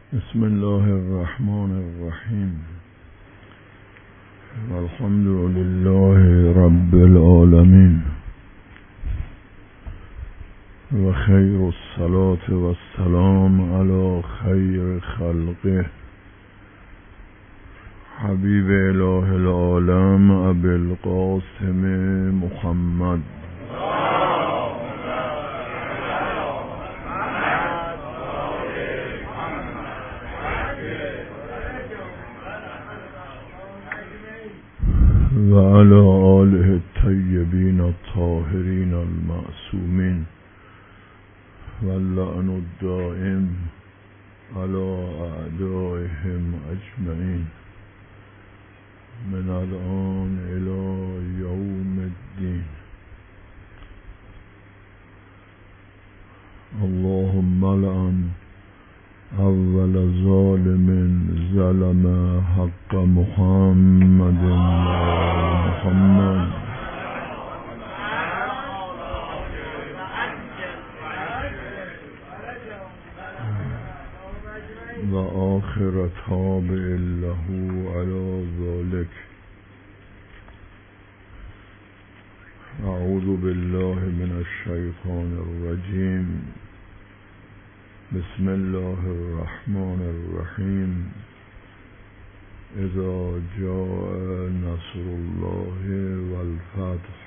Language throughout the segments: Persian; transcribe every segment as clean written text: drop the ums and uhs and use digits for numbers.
بسم الله الرحمن الرحیم والحمد لله رب العالمین و خیر الصلاة و السلام علی خیر خلقه حبیب اله العالم ابی القاسم محمد و علی آله الطیبین الطاهرین المعصومین و اللعن الدائم علی اعدائهم اجمعین من الآن الی یوم الدین. اللهم لعن اول ظالم ظلم حق محمد محمد و آخر تابع له علی ذلك. اعوذ بالله من الشیطان الرجیم. بسم الله الرحمن الرحیم. اذا جاء نصر الله والفتح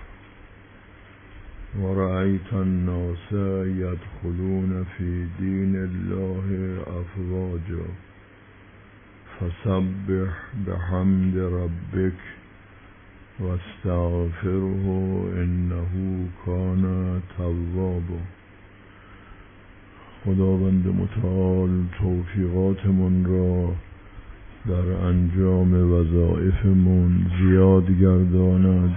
ورأيت الناس يدخلون في دين الله أفواجا فسبح بحمد ربك واستغفره إنه كان توابا. خداوند متعال توفیقاتمون را در انجام وظایفمون زیاد گرداند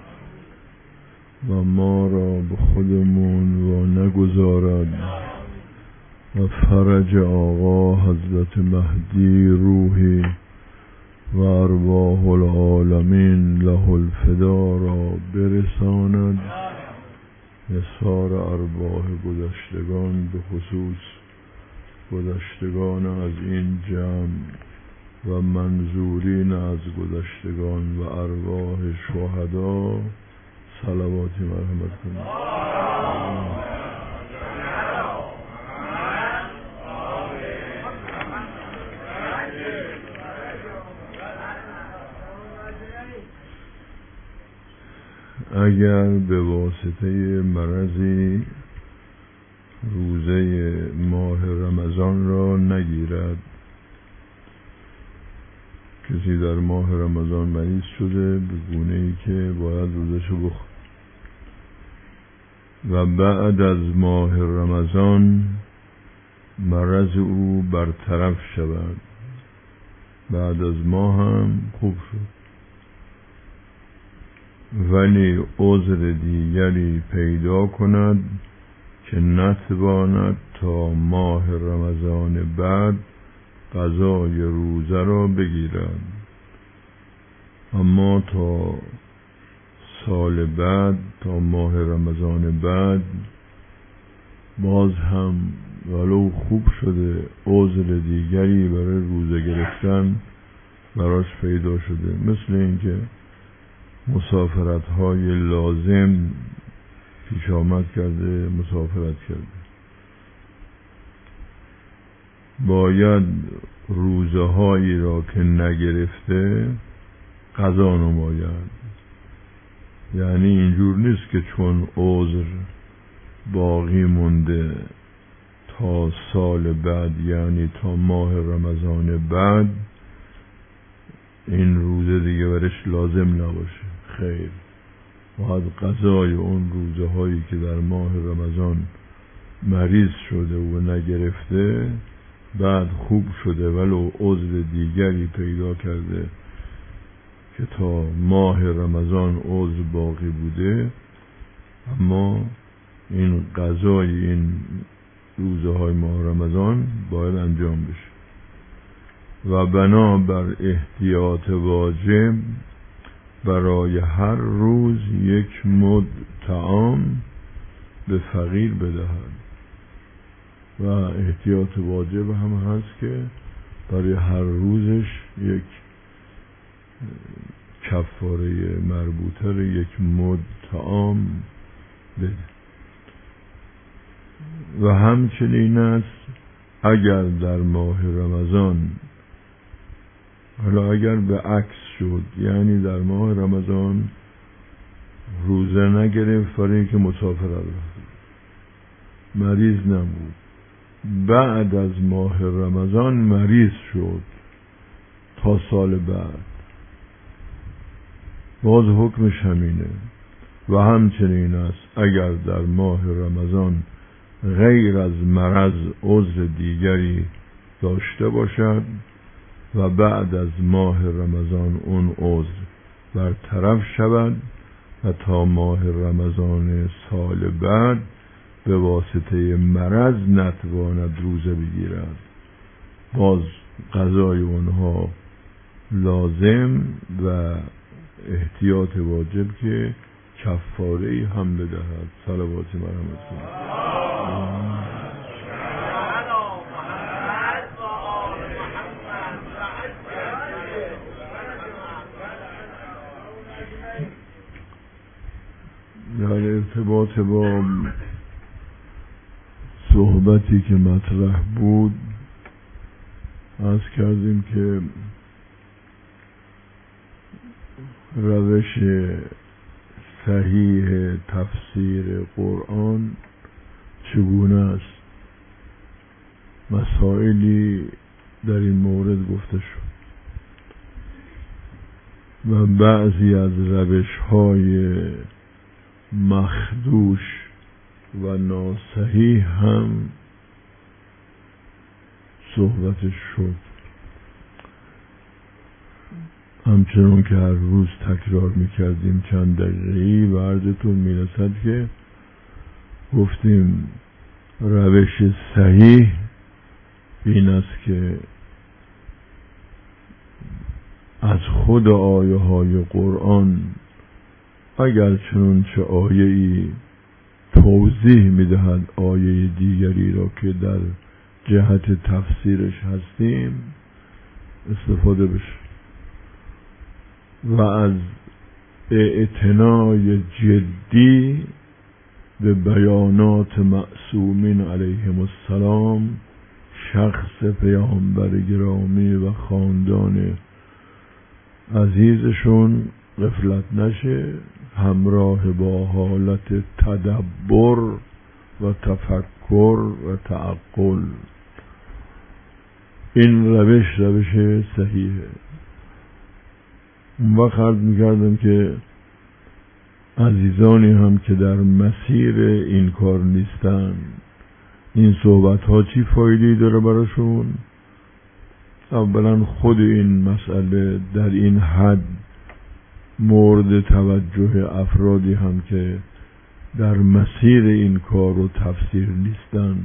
و ما را به خودمون و نگذارد و فرج آقا حضرت مهدی روحی و ارواح العالمین له الفدا را برساند. نثار ارواح گذشتگان به خصوص گذشتگان از این جمع و منظورین از گذشتگان و ارواح شهدا صلواتی مرحمت کنید. اگر به واسطه مرضی روزه ماه رمضان را نگیرد، کسی در ماه رمضان مریض شده به گونه‌ای که باید روزشو بخوره و بعد از ماه رمضان مرض او برطرف شود، بعد از ماه هم خوب شد، ولی عذر دیگری پیدا کند که نتواند تا ماه رمضان بعد قضای روزه را بگیرد، اما تا سال بعد، تا ماه رمضان بعد باز هم ولو خوب شده عذر دیگری برای روزه گرفتن براش پیدا شده، مثل اینکه مسافرت های لازم پیش آمد کرده، مسافرت کرده، باید روزه هایی را که نگرفته قضا نماید. یعنی اینجور نیست که چون عذر باقی مونده تا سال بعد، یعنی تا ماه رمضان بعد، این روزه دیگه برش لازم نباشه. خیر، باید قضای اون روزه هایی که در ماه رمضان مریض شده و نگرفته، بعد خوب شده ولو عذر دیگری پیدا کرده که تا ماه رمضان عذر باقی بوده، اما این قضای این روزه های ماه رمضان باید انجام بشه و بنابر احتیاط واجب برای هر روز یک مد طعام به فقیر بدهد. و احتیاط واجب هم هست که برای هر روزش یک کفاره مربوطه رو یک مد طعام بده. و همچنین است اگر در ماه رمضان، حالا اگر به عکس شد، یعنی در ماه رمضان روزه نگرفت برای اینکه مسافر رفت، مریض نبود، بعد از ماه رمضان مریض شد تا سال بعد، باز حکمش همینه. و همچنین است اگر در ماه رمضان غیر از مرض عذر دیگری داشته باشد و بعد از ماه رمضان اون عذر برطرف شود و تا ماه رمضان سال بعد به واسطه مرض نتواند روزه بگیرد، باز قضای اونها لازم و احتیاط واجب که کفاره هم بدهد. صلوات مرحمت کنید. در ارتباط با صحبتی که مطرح بود عرض کردیم که روش صحیح تفسیر قرآن چگونه است. مسائلی در این مورد گفته شد و بعضی از روش‌های مخدوش و ناصحیح هم صحبتش شد. همچنان که هر روز تکرار میکردیم چند دقیقه‌ای و عرضتون میرسد که گفتیم روش صحیح این است که از خود آیه های قرآن اگر چنانچه آیه‌ای توضیح میدهد آیه دیگری را که در جهت تفسیرش هستیم استفاده بشه و از اعتنای جدی به بیانات معصومین علیهم السلام، شخص پیامبر گرامی و خاندان عزیزشون غفلت نشه، همراه با حالت تدبر و تفکر و تعقل. این روش صحیحه. اون وقت عرض میکردم که عزیزانی هم که در مسیر این کار نیستن این صحبت ها چی فایده‌ای داره براشون؟ اولا خود این مسئله در این حد مورد توجه افرادی هم که در مسیر این کار و تفسیر نیستن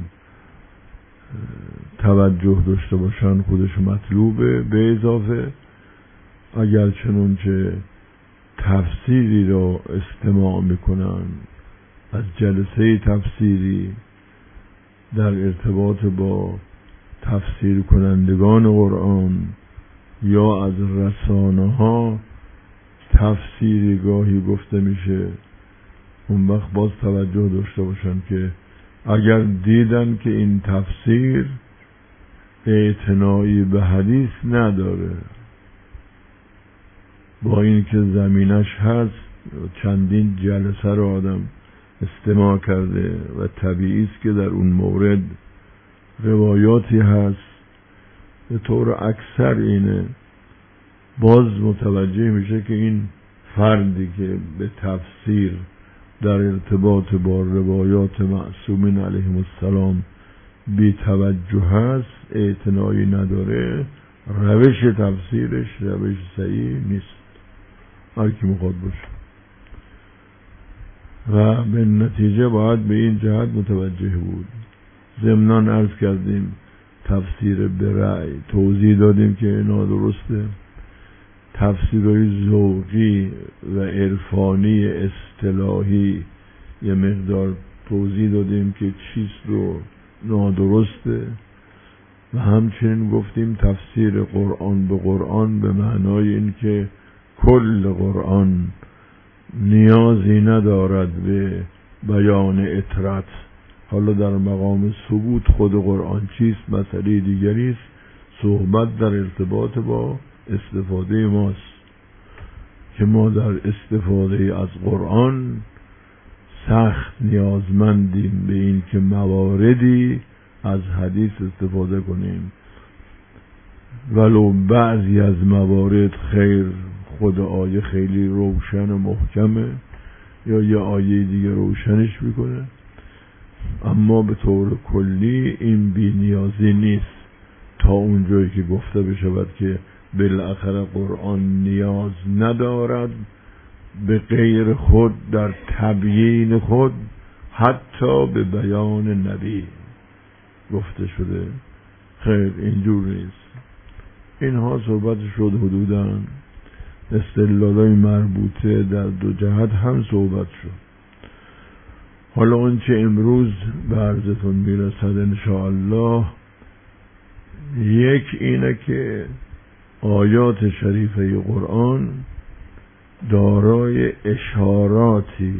توجه داشته باشن خودش مطلوبه. به اضافه اگر چنانچه تفسیری را استماع میکنن از جلسه تفسیری در ارتباط با تفسیر کنندگان قرآن یا از رسانه ها تفسیری گاهی گفته میشه، اون وقت باز توجه داشته باشن که اگر دیدن که این تفسیر اعتنایی به حدیث نداره، با اینکه زمینش هست چندین جلسه رو آدم استماع کرده و طبیعی است که در اون مورد روایاتی هست به طور اکثر اینه، باز متوجه میشه که این فردی که به تفسیر در ارتباط با روایات معصومین علیهم السلام بی توجه هست، اعتنایی نداره، روش تفسیرش روش صحیح نیست، هر کی میخواد باشه. و به نتیجه باید به این جهت متوجه بود. ضمناً عرض کردیم تفسیر به رأی توضیح دادیم که نادرسته. تفسیرهای ذوقی و عرفانی اصطلاحی یه مقدار توضیح دادیم که چیست رو نادرسته. و همچنین گفتیم تفسیر قرآن به قرآن به معنای این که کل قرآن نیازی ندارد به بیان اطرت. حالا در مقام ثبوت خود قرآن چیست مسئله دیگری است، صحبت در ارتباط با استفاده ماست که ما در استفاده از قرآن سخت نیازمندیم به این که مواردی از حدیث استفاده کنیم، ولو بعضی از موارد خیر خود آیه خیلی روشن و محکمه یا یه آیه دیگه روشنش میکنه، اما به طور کلی این بی نیازی نیست تا اونجایی که گفته بشود که بالاخره قرآن نیاز ندارد به غیر خود در تبیین خود، حتی به بیان نبی گفته شده. خیر اینجور نیست. اینها صحبت شد حدوداً استدلالای مربوطه در دو جهت هم صحبت شد. حالا اون چه امروز به عرضتون میرسد انشاءالله، یک اینه که آیات شریفه قرآن دارای اشاراتی،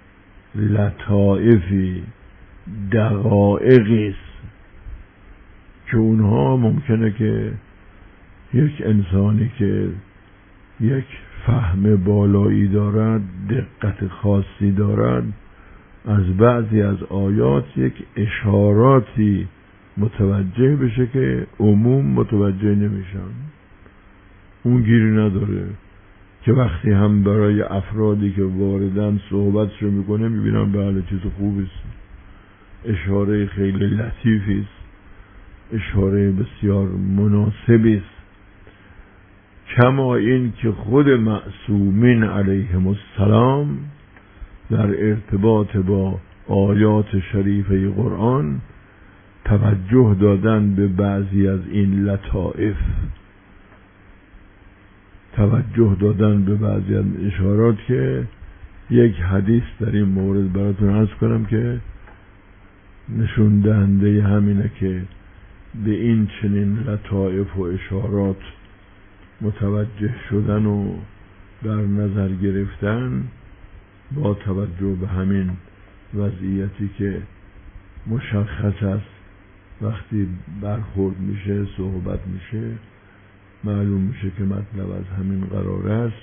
لطائفی، دقایقی است که اونها ممکنه که یک انسانی که یک فهم بالایی دارد، دقت خاصی دارد، از بعضی از آیات یک اشاراتی متوجه بشه که عموم متوجه نمیشن. اون گیری نداره که وقتی هم برای افرادی که واردن صحبتشو میکنه میبینن بله چیز خوبی است، اشاره خیلی لطیفی است، اشاره بسیار مناسبی است. کما این که خود معصومین علیهم السلام در ارتباط با آیات شریفه قرآن توجه دادن به بعضی از این لطائف، توجه دادن به بعضی از اشارات که یک حدیث در این مورد براتون عرض کنم که نشون دهنده همینه که به این چنین لطائف و اشارات متوجه شدن و در نظر گرفتن با توجه به همین وضعیتی که مشخص است وقتی برخورد میشه صحبت میشه معلوم میشه که مطلب از همین قرار است.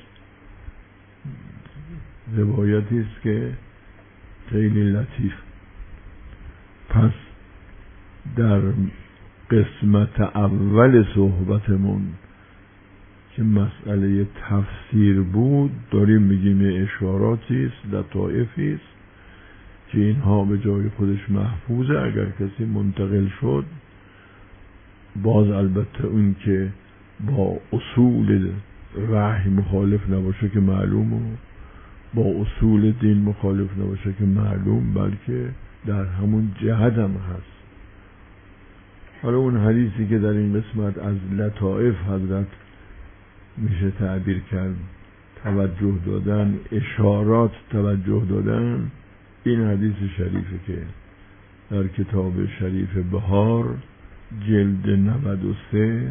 روایتی است که خیلی لطیف. پس در قسمت اول صحبتمون که مسئله تفسیر بود داریم میگیم یه اشاراتی است، لطائفی است که اینها به جای خودش محفوظه. اگر کسی منتقل شد باز البته اون که با اصول وحی مخالف نباشه که معلومه، با اصول دین مخالف نباشه که معلوم، بلکه در همون جهت هم هست. حالا اون حدیثی که در این قسمت از لطائف حضرت میشه تعبیر کرد توجه دادن، اشارات توجه دادن، این حدیث شریفه که در کتاب شریف بهار جلد 93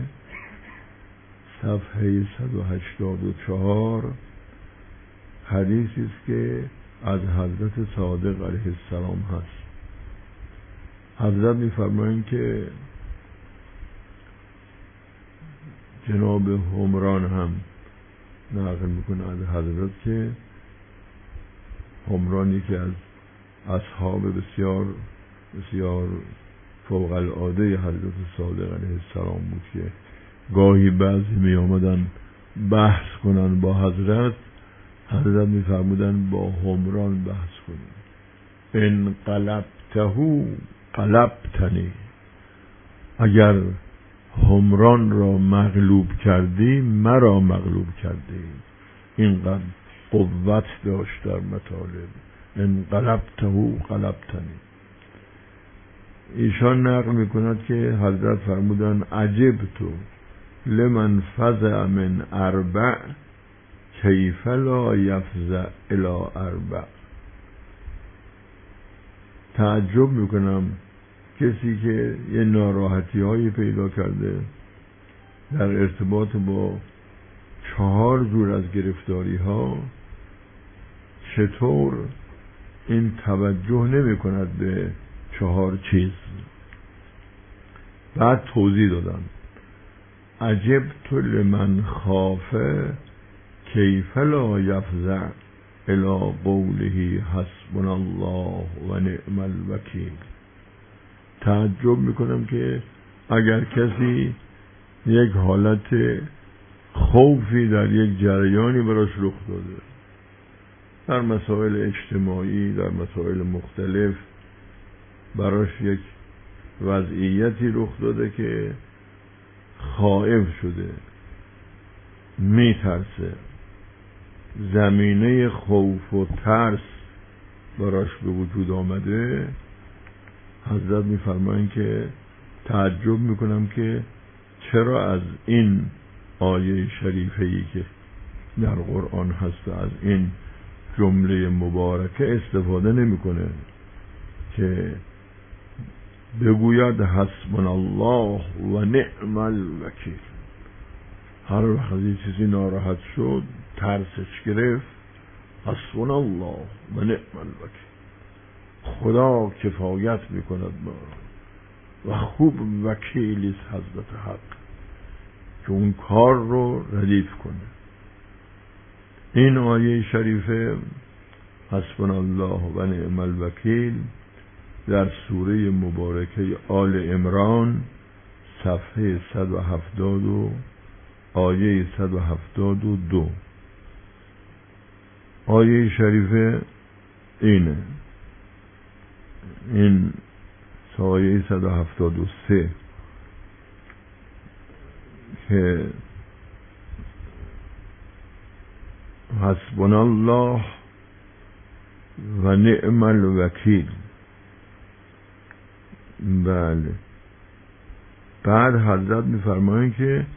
صفحه 184 حدیثی است که از حضرت صادق علیه السلام هست. حضرت می‌فرمایند که جناب حمران هم نقل میکنه از حضرت که حمرانی که از اصحاب بسیار بسیار فوق العاده حضرت صادق علیه السلام بود که گاهی بعضی می آمدن بحث کنن با حضرت میفرمودن با حمران بحث کنن. ان قلبته قلبتنی، اگر حمران را مغلوب کردی مرا مغلوب کردی. اینقدر قوت داشت در مطالب. ان قلبته قلبتنی. ایشان نقل میکند که حضرت فرمودن عجبتو لمن فزع من اربع کیف لا یفزع الی اربع. تعجب میکنم کسی که یه ناراحتی هایی پیدا کرده در ارتباط با 4 جور از گرفتاری ها، چطور این توجه نمی کند به 4 چیز؟ بعد توضیح دادن عجبت لمن خافه کیف لا یفزع الی قوله حسبنا الله و نعم الوکیل. تعجب میکنم که اگر کسی یک حالت خوفی در یک جریانی براش رخ داده، در مسائل اجتماعی، در مسائل مختلف براش یک وضعیتی رخ داده که خائف شده، میترسه، زمینه خوف و ترس براش به وجود آمده، حضرت میفرمایند که تعجب میکنم که چرا از این آیه شریفه‌ای که در قرآن هست از این جمله مبارکه استفاده نمیکنه که بگوید حسبنا الله و نعم الوکیل. هر وقت یه چیزی ناراحت شد، ترسش گرفت، حسبنا الله و نعم الوکیل، خدا کفایت میکند ما و خوب وکیلی است حضرت حق که اون کار رو ردیف کنه. این آیه شریفه حسبنا الله و نعم الوکیل در سوره مبارکه آل عمران صفحه 170 و آیه 172 آیه شریفه اینه. این آیه 173 که حسبنا الله و نعم الوکیل. بله. بعد حضرت میفرمایند که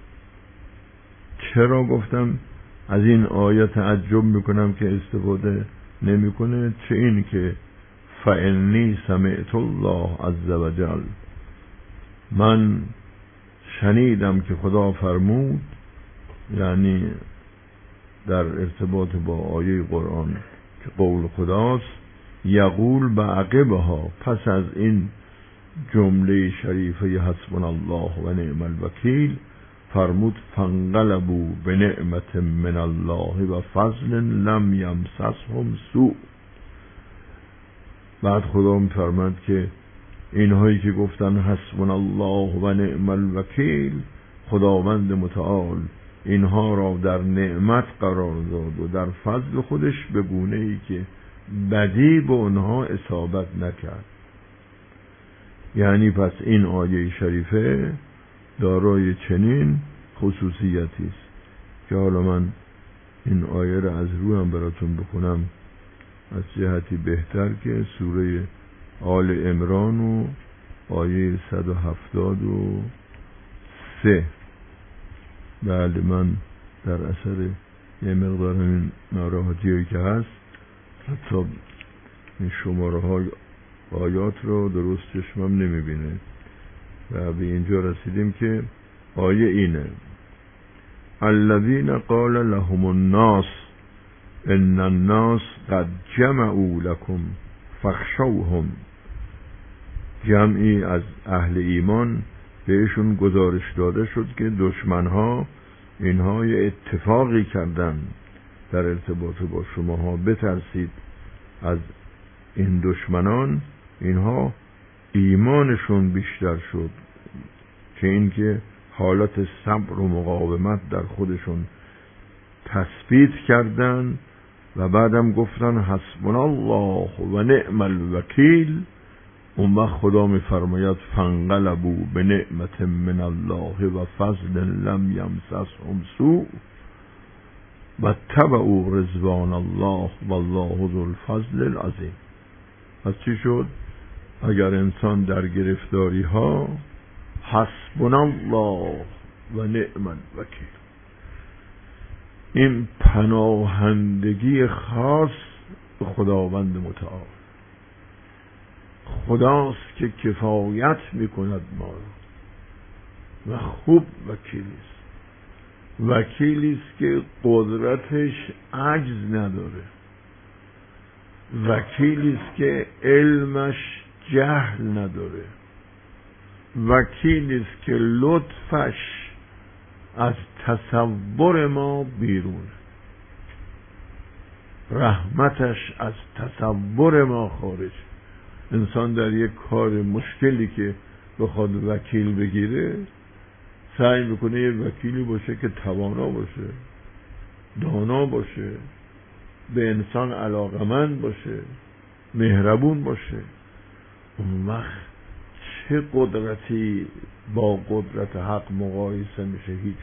چرا گفتم از این آیه تعجب میکنم که استفاده نمیکنه، چه این که فإنی سمعت الله عز وجل، من شنیدم که خدا فرمود، یعنی در ارتباط با آیه قرآن که قول خداست، یقول بعقبها، پس از این جمله شریفه حسبنا الله و نعم الوکیل فرمود فانقلبوا بنعمت من الله و فضل لم یمسسهم سوء. بعد خدا میفرماید که اینهایی که گفتن حسبنا الله و نعم الوکیل، خداوند متعال اینها را در نعمت قرار داد و در فضل خودش به گونه‌ای که بدی به اونها اصابت نکرد. یعنی پس این آیه شریفه دارای چنین خصوصیتی است که حالا من این آیه را از رویم براتون بخونم از جهتی بهتر که سوره آل عمران و آیه 173. بله، من در اثر یه مقدار این ناراحتی که هست حتی این شماره های آیات رو درست چشمم نمیبینه و به اینجا رسیدیم که آیه اینه الذین قال لهم الناس ان الناس قد جمعوا لكم فاخشوهم. جمعی از اهل ایمان بهشون گزارش داده شد که دشمنها اینها یه اتفاقی کردن در ارتباط با شماها، بترسید از این دشمنان. اینها ایمانشون بیشتر شد که اینکه حالت صبر و مقاومت در خودشون تثبیت کردن و بعدم گفتن حسبنا الله و نعم الوکیل. اون وقت خدا میفرماید فانقلبوا بنعمت من الله و فضل لم یمسسهم سوء و تبعوا رضوان الله والله ذو الفضل العظیم. پس چی شد؟ اگر انسان در گرفتاری ها حسبنا الله و نعم الوکیل، این پناهندگی خاص به خداوند متعال، خداست که کفایت میکند ما را و خوب وکیلیست. وکیلیست که قدرتش عجز نداره، وکیلیست که علمش جهل نداره، وکیلیست که لطفش از تصور ما بیرون، رحمتش از تصور ما خارج. انسان در یک کار مشکلی که بخواد وکیل بگیره سعی میکنه یه وکیلی باشه که توانا باشه، دانا باشه، به انسان علاقمند باشه، مهربون باشه. اون وقت چه قدرتی با قدرت حق مقایسه میشه؟ هیچ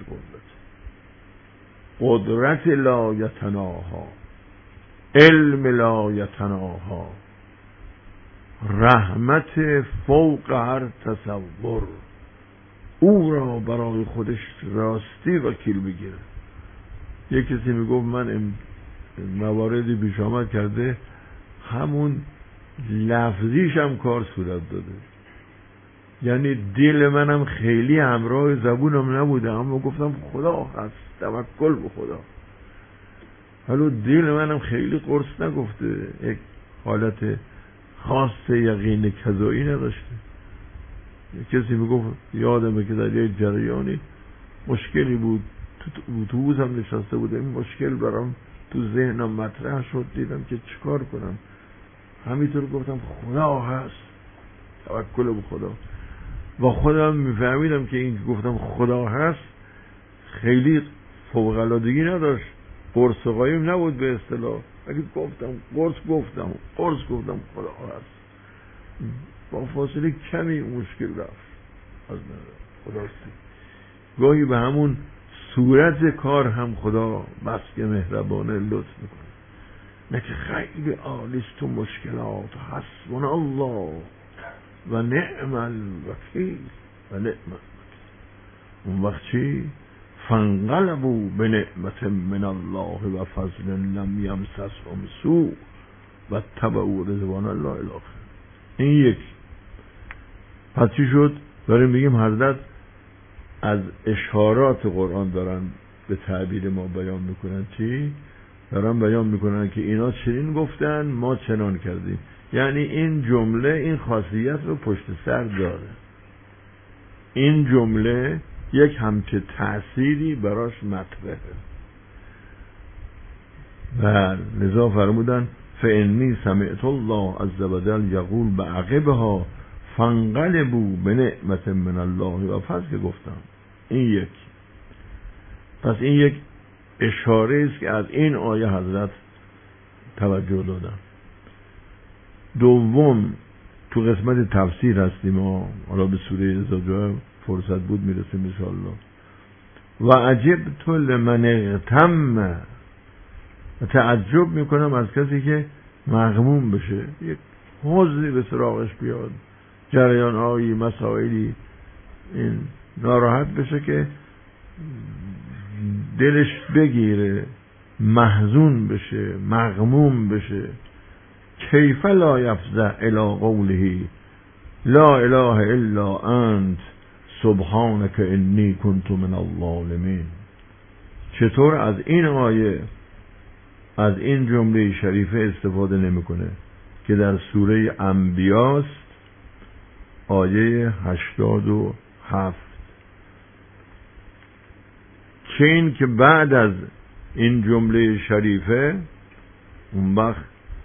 قدرت لا یتناها، علم لا یتناها، رحمت فوق هر تصور، او را برای خودش راستی وکیل بگیره. یک کسی میگفت من مواردی پیش آمد کرده همون لفظیش هم کار صورت داده، یعنی دل منم خیلی همراه زبونم نبوده، اما گفتم خدا هست، توکل به خدا. حالا دل منم خیلی قرص نگفته، یک حالت خاص یقین کذایی نداشته. کسی میگفت یادمه که در یک جریانی مشکلی بود، تو اتوبوس هم نشسته بودم، این مشکل برام تو ذهنم مطرح شد، دیدم که چیکار کنم، همینطور گفتم خدا هست، توکل به خدا. و خودم میفهمیدم که این که گفتم خدا هست خیلی فوق‌العادگی نداشت، قرص قایم نبود به اصطلاح، اگه گفتم قرص گفتم خدا هست، با فاصله کمی مشکل رفت از خداستی. گاهی به همون صورت کار هم خدا بس که مهربانه لطف میکنه، نه که خیلی آلیست تو مشکلات، حسبنا الله و نعم الوکیل و نعم الوکیل. اون وقت چی؟ فانقلبوا بنعمت من الله و فضل لم یمسسهم سوء و اتبعوا رضوان الله الاخر. این یک. پس چی شد؟ داریم میگیم حضرت از اشارات قرآن دارن به تعبیر ما بیان میکنن. چی؟ دارن بیان میکنن که اینا چنین گفتن ما چنان کردیم، یعنی این جمله این خاصیت رو پشت سر داره، این جمله یک همچه تأثیری براش مطرحه. و لذا فرمودن فإنی سمعت الله عز وجل یقول بعقبها فانقلبوا بنعمت من الله و فضل. گفتم این یک. پس این یک اشاره است که از این آیه حضرت توجه دادن. دوم، تو قسمت تفسیر هستیم، حالا به سوره زجاجه فرصت بود میرسیم ان شاء الله. و عجبت لمن اغتم، و تعجب میکنم از کسی که مغموم بشه، یک حزنی به سراغش بیاد، جریان هایی مسائلی این ناراحت بشه که دلش بگیره، محزون بشه، مغموم بشه. کیف لا یفزع الی قوله لا اله الا انت سبحانک انی کنت من الظالمین. چطور از این آیه، از این جمله شریفه استفاده نمیکنه که در سوره انبیاست، آیه 87. چه این که بعد از این جمله شریفه اون وقت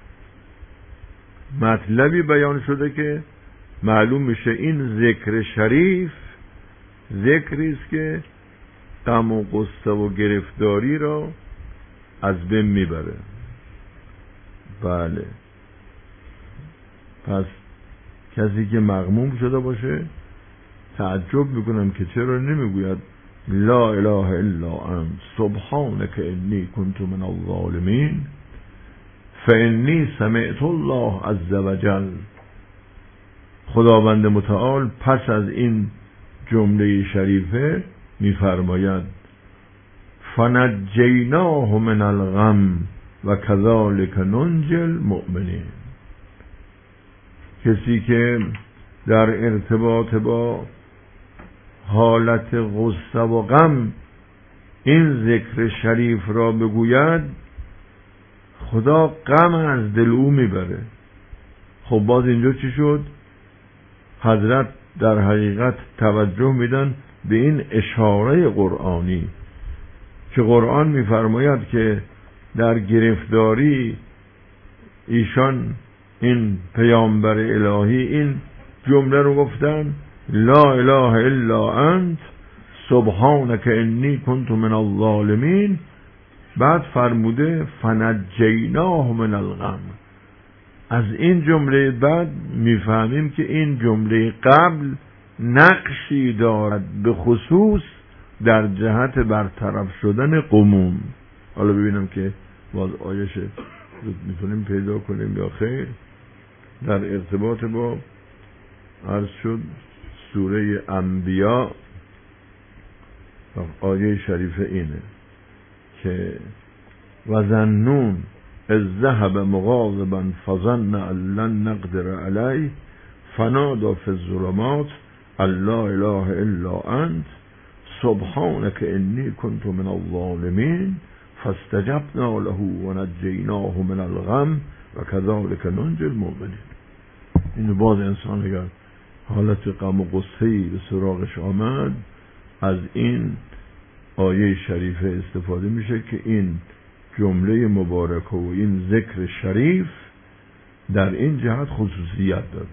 مطلبی بیان شده که معلوم میشه این ذکر شریف ذکری است که غم و غصه و گرفتاری را از بین میبره. بله، پس کسی که مغموم شده باشه تعجب میکنم که چرا نمیگوید لا اله الا انت سبحانک انی کنت من الظالمین فانی سمعت الله عز وجل. خداوند متعال پس از این جمله شریفه میفرماید فنجیناه من الغم و کذالک ننجی المؤمنین. کسی که در ارتباط با حالت غصه و غم این ذکر شریف را بگوید، خدا غم از دل او میبره. خب باز اینجا چی شد؟ حضرت در حقیقت توجه میدن به این اشاره قرآنی که قرآن میفرماید که در گرفتاری ایشان، این پیامبر الهی، این جمله رو گفتن: لا اله الا انت سبحانک انی کنت من الظالمین. بعد فرموده فنجیناه من الغم. از این جمله بعد میفهمیم که این جمله قبل نقشی دارد به خصوص در جهت برطرف شدن غموم. حالا ببینم که باز آیش میتونیم پیدا کنیم یا خیر. در ارتباط با عرض شد سوره انبیاء آیه شریفه اینه که وظنون اذ ذهب مغاضبا فظن ان لن نقدر علیه فنادى فی الظلمات ان لا اله الا انت سبحانک انی کنت من الظالمین فاستجبنا له ونجیناه من الغم وكذلك ننجی المؤمنین. اینو باز انسان اگر حالت غم و غصه‌ای به سراغش آمد، از این آیه شریفه استفاده میشه که این جمله مبارکه و این ذکر شریف در این جهت خصوصیت داره.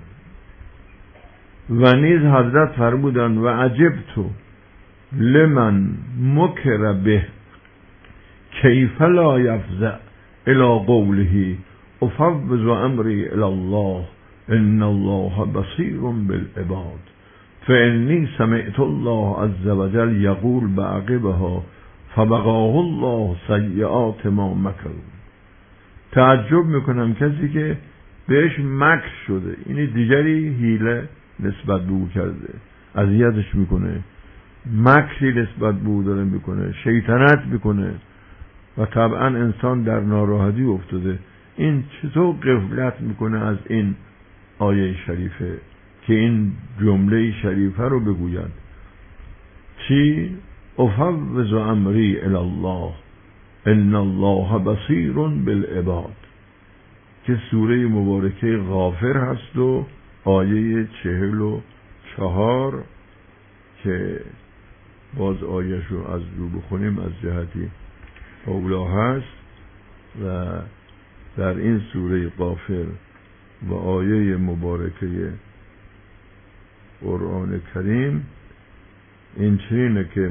و نیز حضرت فرمودند و عجبت لمن مکر به کیف لا یفزع الی قوله افوض امری الی الله ان الله بصیر بالعباد فانی سمعت الله عز وجل یقول بعقبها فبقاه الله سیئات ما مکروا. تعجب میکنم کسی که بهش مکر شده، اینی دیگری حیله نسبت به او کرده، اذیتش میکنه، مکری نسبت به او داره میکنه، شیطنت میکنه و طبعا انسان در ناراحتی افتاده. این چطور غفلت میکنه از این آیه شریفه که این جمله شریفه رو بگوید؟ چی؟ افوض امری الی الله ان الله بصیر بالعباد، که سوره مبارکه غافر هست و آیه 44 که باز آیه رو از رو بخونیم از جهتی اولا هست. و در این سوره غافر و آیه مبارکه قرآن کریم این چنینه که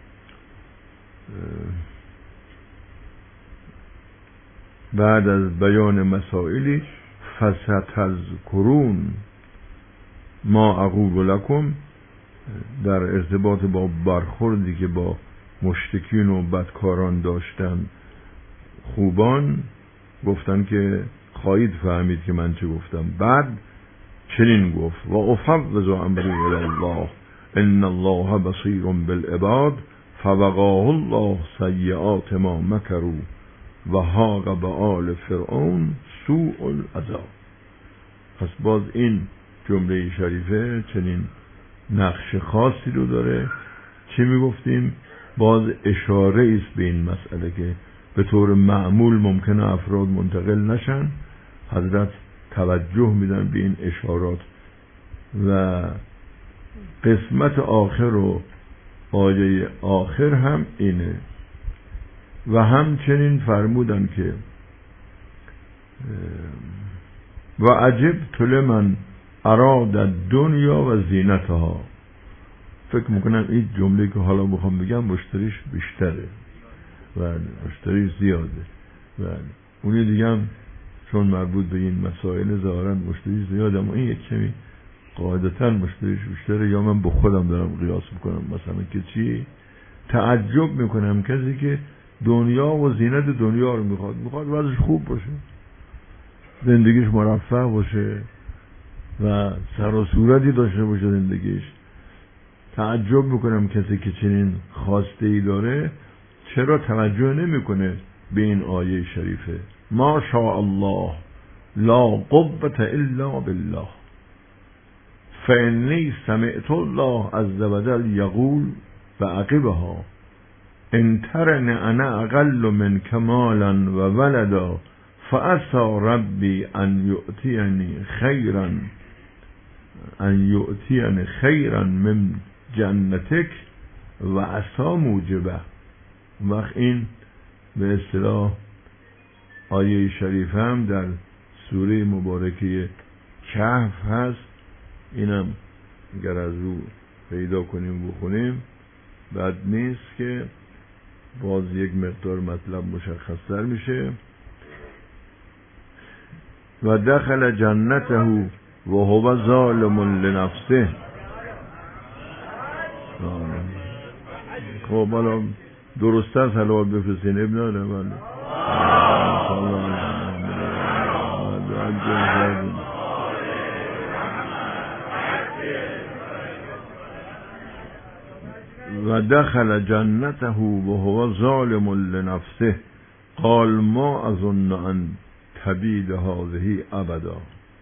بعد از بیان مسائلی فستذکرون ما اقول لکم، در ارتباط با برخوردی که با مشرکین و بدکاران داشتن، خوبان گفتن که خواهید فهمید که من چه گفتم. بعد چنین گفت و افوض امری الی الله ان الله بصیر بالعباد فوقاه الله سیئات ما مکروا و حاق بآل فرعون سوء العذاب. پس باز این جمله شریفه چنین نقش خاصی رو داره. چی میگفتیم؟ باز اشاره است به این مسئله که به طور معمول ممکنه افراد منتقل نشن. حضرت توجه میدن به این اشارات و قسمت آخر و آیه آخر هم اینه. و همچنین فرمودن که و عجبت لمن اراد الدنیا و زینتها. فکر میکنم این جمله که حالا بخوام بگم مشتریش بیشتره و مشتریش زیاده و اونی دیگه هم چون مربوط به این مسائل ظاهرا مشتریش زیاده، اما این یک کمی قاعدتا مشتریش بیشتره. یا من با خودم دارم قیاس میکنم مثلا که چی؟ تعجب میکنم کسی که دنیا و زینت دنیا رو میخواد وضعش خوب باشه، زندگیش مرفه باشه و سر و صورتی داشته باشه زندگیش. تعجب میکنم کسی که چنین خواسته ای داره چرا توجه نمیکنه به این آیه شریفه ما شاء الله لا قوة الا بالله. فإنی سمعت الله عز وجل یقول بعقبها ان ترن انا اقل منک مالا و ولدا فعسى ربی ان یؤتینی خیرا من جنتک و عسى موجبه. وقت این به اصطلاح آیه شریف هم در سوره مبارکه کهف هست. اینم اگر از رو پیدا کنیم بخونیم بد نیست که باز یک مقدار مطلب مشخص‌تر میشه. و دخل جنته و هو ظالم لنفسه. خب حالا درست است حالا بفرستین ابن آدم. و دخل جنته و هو ظالم لنفسه قال ما اظن ان تبید هذه ابدا.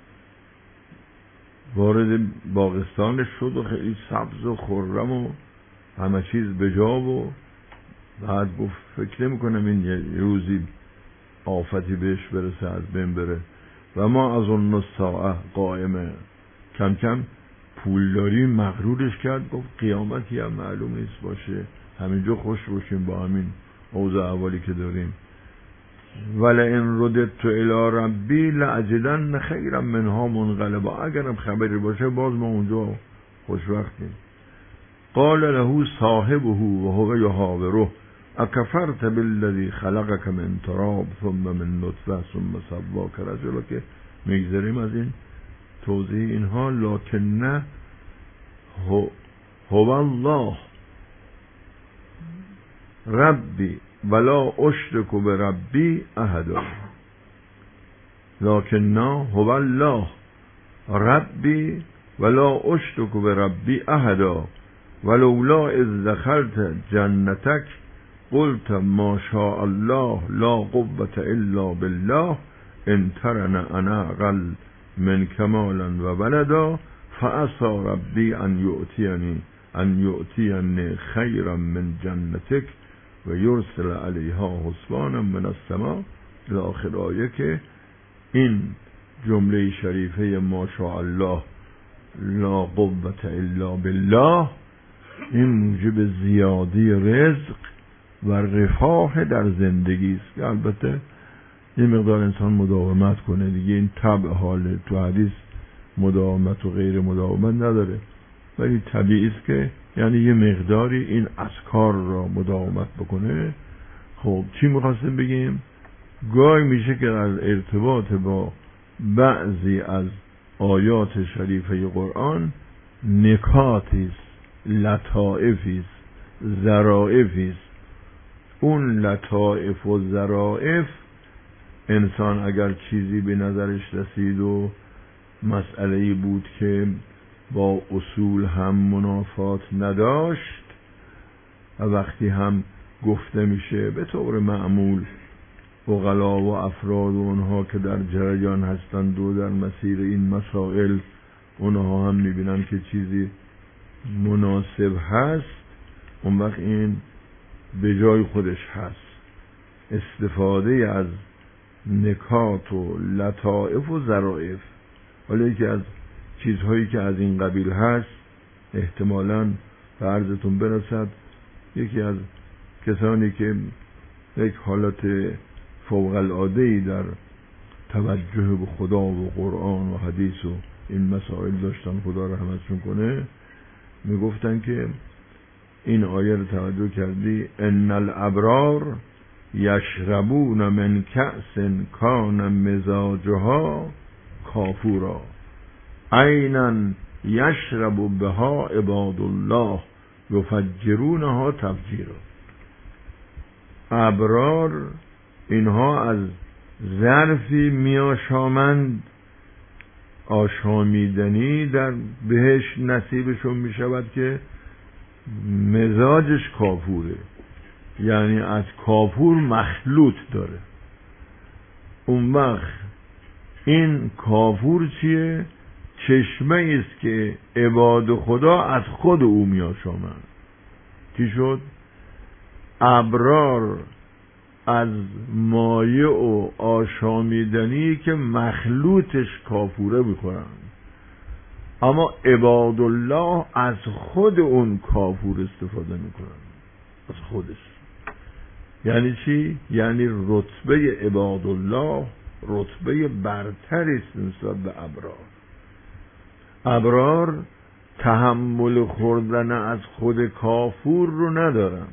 وارد باغستانش شد و خیلی سبز و خرم و همه چیز بجا و بعد گفت فکر نمی‌کنم این یه روزی آفتی بهش برسه از بین بره. و ما اظن الساعه قائمه. کم کم پولداری مغرورش کرد، گفت قیامتی هم معلوم نیست باشه، همینجا خوش باشیم با همین اوضاع احوالی که داریم. ولئن رددت الی ربی لاجدن خیرا منها منقلبا. اگرم خبری باشه باز ما اونجا خوشوقتیم. قال له صاحبه و هو یحاوره اکفرت بالذی خلقک من تراب ثم من نطفه ثم سواک رجلا، که میگذاریم از این توضیح اینها. لکن هو الله ربی ولا اشرک بربی احدا. لکن هو الله ربی ولا اشرک بربی احدا ولولا اذ دخلت جنتک قلت ما شاء الله لا قوة الا بالله ان ترن انا اقل من کمالا و ولدا فعسى ربی ان یؤتینی خیرا من جنتک و یرسل علیها حسبانا من السماء. الاخر آیه که این جمله شریفه ما شاء الله لا قوة الا بالله این موجب زیادی رزق و رفاه در زندگی است. البته این مقدار انسان مداومت کنه دیگه، این طبع حاله. تو حدیث مداومت و غیر مداومت نداره، ولی طبیعی است که یعنی یه مقداری این اذکار را مداومت بکنه. خب چی میخواستیم بگیم؟ گاهی میشه که از ارتباط با بعضی از آیات شریفه قرآن نکاتی است، لطائفی است، ظرافی است. اون لطائف و ظرائف انسان اگر چیزی به نظرش رسید و مسئله‌ای بود که با اصول هم منافات نداشت و وقتی هم گفته میشه به طور معمول عقلا و افراد و اونها که در جریان هستند و در مسیر این مسائل اونها هم میبینن که چیزی مناسب هست، اون وقت این به جای خودش هست. استفاده از نکات و لطائف و ظرائف، ولی که از چیزهایی که از این قبیل هست احتمالاً به عرضتون برسد. یکی از کسانی که یک حالت فوق العاده‌ای در توجه به خدا و قرآن و حدیث و این مسائل داشتن، خدا رحمتشون کنه، میگفتن که این آیه رو توجه کردی؟ ان الابرار یشربون من کأس کان مزاجها کافورا عینا یشرب بها عباد الله یفجرونها تفجیرا. ابرار اینها از ظرفی میآشامند آشامیدنی در بهش نصیبشون می شود که مزاجش کافوره، یعنی از کافور مخلوط داره. اون وقت این کافور چیه؟ چشمه است که عباد خدا از خود او میآشامند. چی شد؟ ابرار از مایه و آشامیدنی که مخلوطش کافوره میخورند، اما عباد الله از خود اون کافور استفاده میکنن، از خودش. یعنی چی؟ یعنی رتبه عباد الله رتبه برتری است نسبت به ابرار. ابرار تحمل خوردن از خود کافور رو ندارن،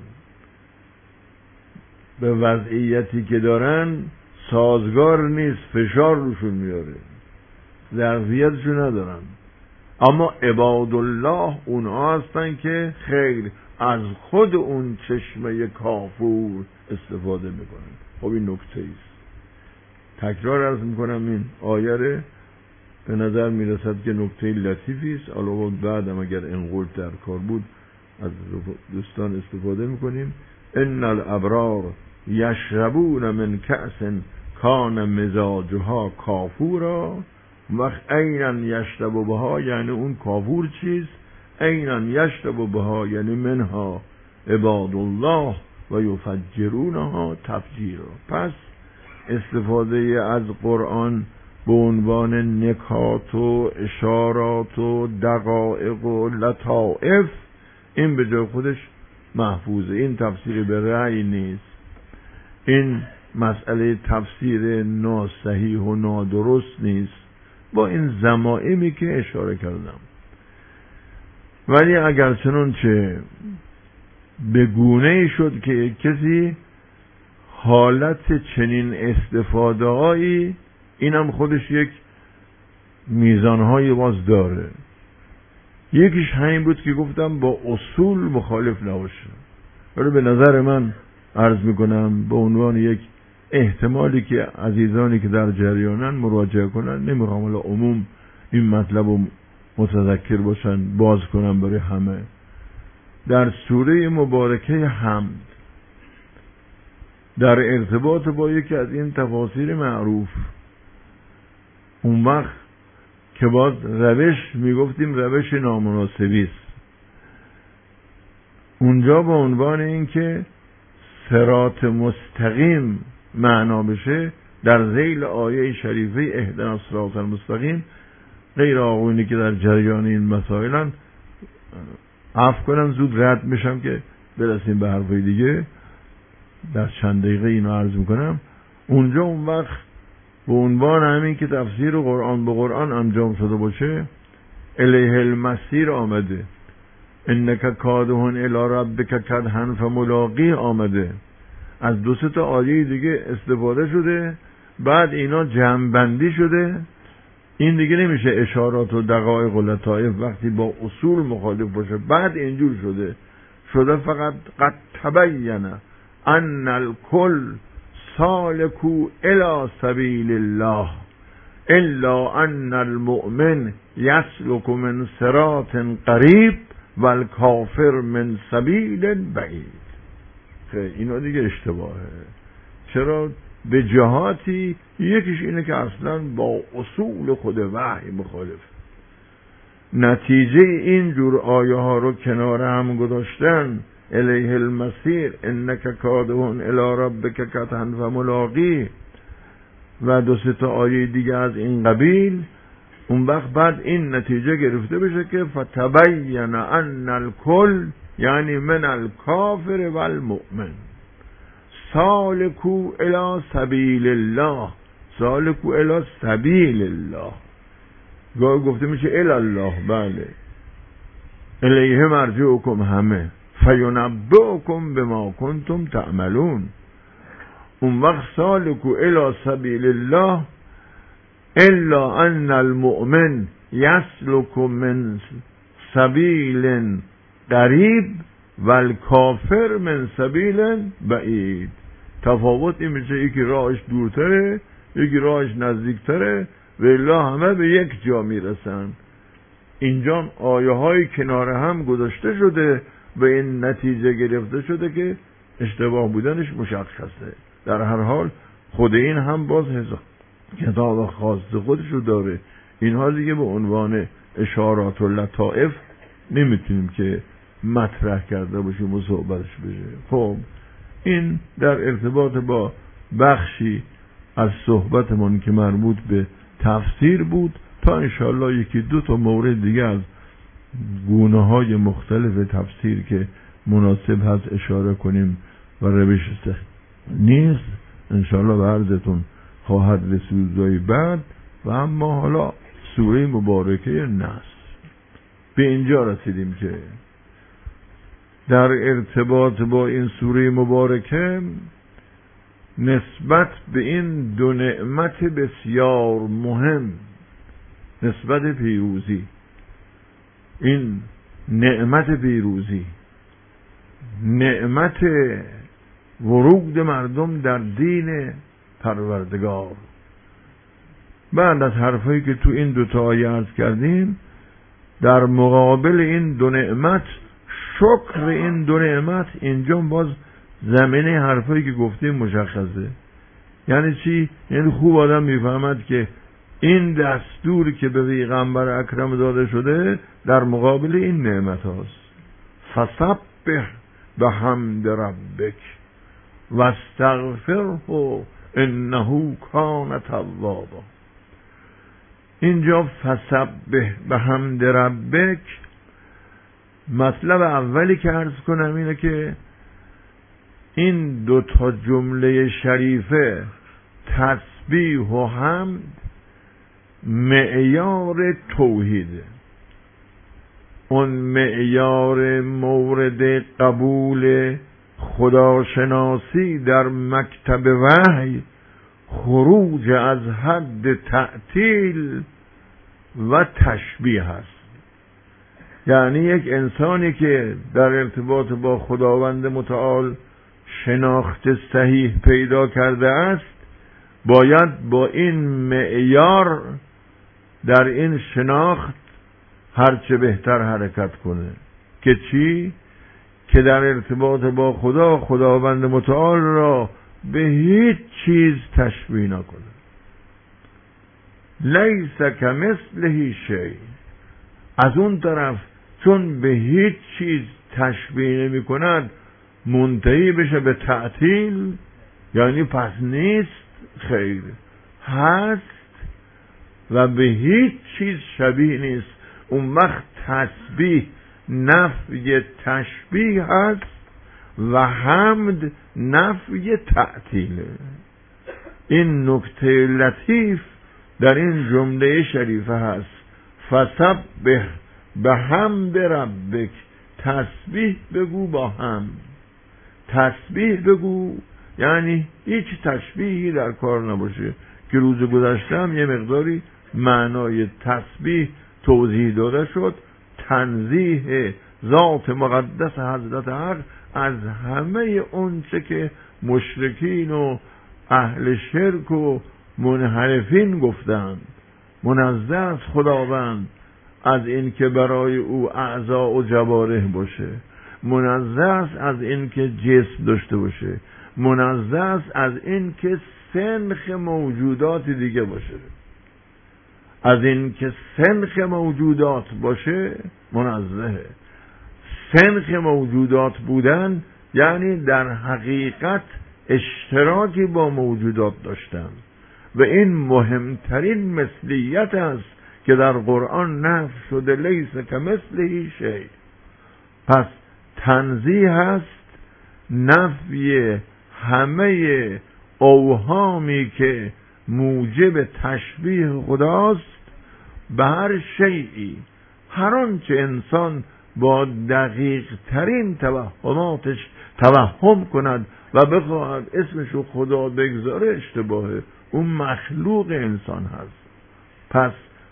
به وضعیتی که دارن سازگار نیست، فشار روشون میاره، ظرفیتشو ندارن. اما عباد الله اونها هستن که خیر از خود اون چشمه کافور استفاده میکنن. خب این نکته ایست. تکرار عرض میکنم این آیه به نظر میرسد که نکته لطیفی است. علاوه بعدم اگر انقل در کار بود از دوستان استفاده میکنیم. ان الابرار یشربون من کأس کان مزاجها کافورا. وقت اینن یشرب بها یعنی اون کافور چیست؟ اینن یشرب بها یعنی منها عباد الله و یفجرونها تفجیرا. پس استفاده از قرآن به عنوان نکات و اشارات و دقایق و لطائف این به جای خودش محفوظه. این تفسیر به رأی نیست. این مسئله تفسیر ناصحیح و نادرست نیست با این ضمائمی که اشاره کردم. ولی اگر چنانچه به گونه‌ای شد که کسی حالت چنین استفاده هایی، اینم خودش یک میزانهای باز داره. یکیش همین بود که گفتم با اصول مخالف نباشه. ولی به نظر من عرض میکنم به عنوان یک احتمالی که عزیزانی که در جریانن مراجعه کنن، نمیخوام الان عموم این مطلب رو متذکر باشن، باز کنم برای همه. در سوره مبارکه حمد در ارتباط با یکی از این تفاسیر معروف، اون وقت که باز روش میگفتیم روش نامناسبی است، اونجا با عنوان این که صراط مستقیم معنا بشه در ذیل آیه شریفه اهدنا الصراط المستقیم، غیر آقایونی که در جریان این مسائلن عفو کنم زود رد میشم که برسیم به حرفای دیگه. در چند دقیقه اینو عرض میکنم. اونجا اون وقت به عنوان همین که تفسیر قرآن به قرآن انجام شده باشه، الیه المسیر آمده، انک کادحون الی ربک کدحا فملاقیه آمده، از دو سه تا آیه دیگه استفاده شده، بعد اینا جمع‌بندی شده. این دیگه نمیشه اشارات و دقایق و لطائف وقتی با اصول مخالف باشه. بعد اینجور شده فقط قد تبین ان الکل سالکو الی سبیل الله الا ان المؤمن یسلک من صراط قریب و الکافر من سبیل بعید. خیلی اینا دیگه اشتباهه. چرا؟ به جهاتی یکیش اینه که اصلا با اصول خود وحی مخالف. نتیجه این جور آیه ها رو کنار هم گذاشتن، الیه المسیر انک کادحون الی ربک کدحا فملاقیه و دو سه تا آیه دیگه از این قبیل، اون وقت بعد این نتیجه گرفته بشه که فتبین ان الکل یعنی من الکافر و المؤمن سالکو الی سبیل الله. سالکو الی سبیل الله گاهی گفته میشه الی الله، بله، الیه مرجعکم همه فینبئکم بما کنتم تعملون. اون وقت سالکو الی سبیل الله الا ان المؤمن یسلک من سبیل قریب و الکافر من سبیل بعید. تفاوت این میشه یکی راهش دورتره یکی راهش نزدیکتره و الا همه به یک جا میرسن. اینجا آیه های کنار هم گذاشته شده و این نتیجه گرفته شده که اشتباه بودنش مشخصه. در هر حال خود این هم باز کتاب خاص خودش رو داره. اینها دیگه به عنوان اشارات و لطائف نمیتونیم که مطرح کرده باشیم و صحبتش بشه. خب این در ارتباط با بخشی از صحبتمون که مربوط به تفسیر بود، تا انشاءالله یکی دو تا مورد دیگه از گونه‌های مختلف تفسیر که مناسب هست اشاره کنیم و روش نیست انشاءالله به عرضتون خواهد رسید روزهای بعد. و اما حالا سوره مبارکه نصر به اینجا رسیدیم که در ارتباط با این سوره مبارکه نسبت به این دو نعمت بسیار مهم، نسبت پیروزی، این نعمت پیروزی، نعمت ورود مردم در دین پروردگار، بعد از حرفایی که تو این دو تا آیه عرض کردیم، در مقابل این دو نعمت شکر این دو نعمت، اینجا باز زمینه حرفایی که گفتیم مشخصه. یعنی چی؟ یعنی خوب آدم میفهمد که این دستور که به پیغمبر اکرم داده شده در مقابل این نعمت هاست. فسبح بحمد ربک واستغفره انه کان توابا. اینجا فسبح بحمد ربک، مطلب اولی که عرض کنم اینه که این دو تا جمله شریفه تسبیح و حمد معیار توحیده. اون معیار مورد قبول خداشناسی در مکتب وحی خروج از حد تعطیل و تشبیه است. یعنی یک انسانی که در ارتباط با خداوند متعال شناخت صحیح پیدا کرده است، باید با این معیار در این شناخت هرچه بهتر حرکت کنه. که چی؟ که در ارتباط با خداوند متعال را به هیچ چیز تشبیه نکنه. لیس کمثله شیء. از اون طرف چون به هیچ چیز تشبیه نمی کند منتهی بشه به تعطیل، یعنی پس نیست، خیر هست و به هیچ چیز شبیه نیست. اون وقت تسبیح نفی تشبیه هست و حمد نفی تعطیله. این نکته لطیف در این جمله شریفه هست. فسبح بحمد ربک، تسبیح بگو با حمد. تسبیح بگو یعنی هیچ تشبیهی در کار نباشه، که روز گذشته هم یه مقداری معنای تسبیح توضیح داده شد. تنزیه ذات مقدس حضرت حق از همه اون چه که مشرکین و اهل شرک و منحرفین گفتند. منزه از خداوند از این که برای او اعضا و جوارح باشه، منزه است از این که جسم داشته باشه، منزه است از این که سنخ موجودات دیگه باشه. از این که سنخ موجودات باشه منزهه. سنخ موجودات بودن یعنی در حقیقت اشتراکی با موجودات داشتن و این مهمترین مثلیت است که در قرآن نفی شده. لیس کمثله شیء. پس تنزیه هست، نفی همه اوهامی که موجب تشبیه خداست به هر شیئی. هر آنچه انسان با دقیق ترین توهماتش توهم کند و بخواهد اسمشو خدا بگذاره اشتباهه، اون مخلوق انسان هست. پس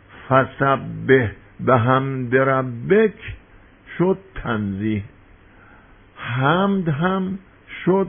فسبح بحمد ربک شد تنزیه، حمد هم شد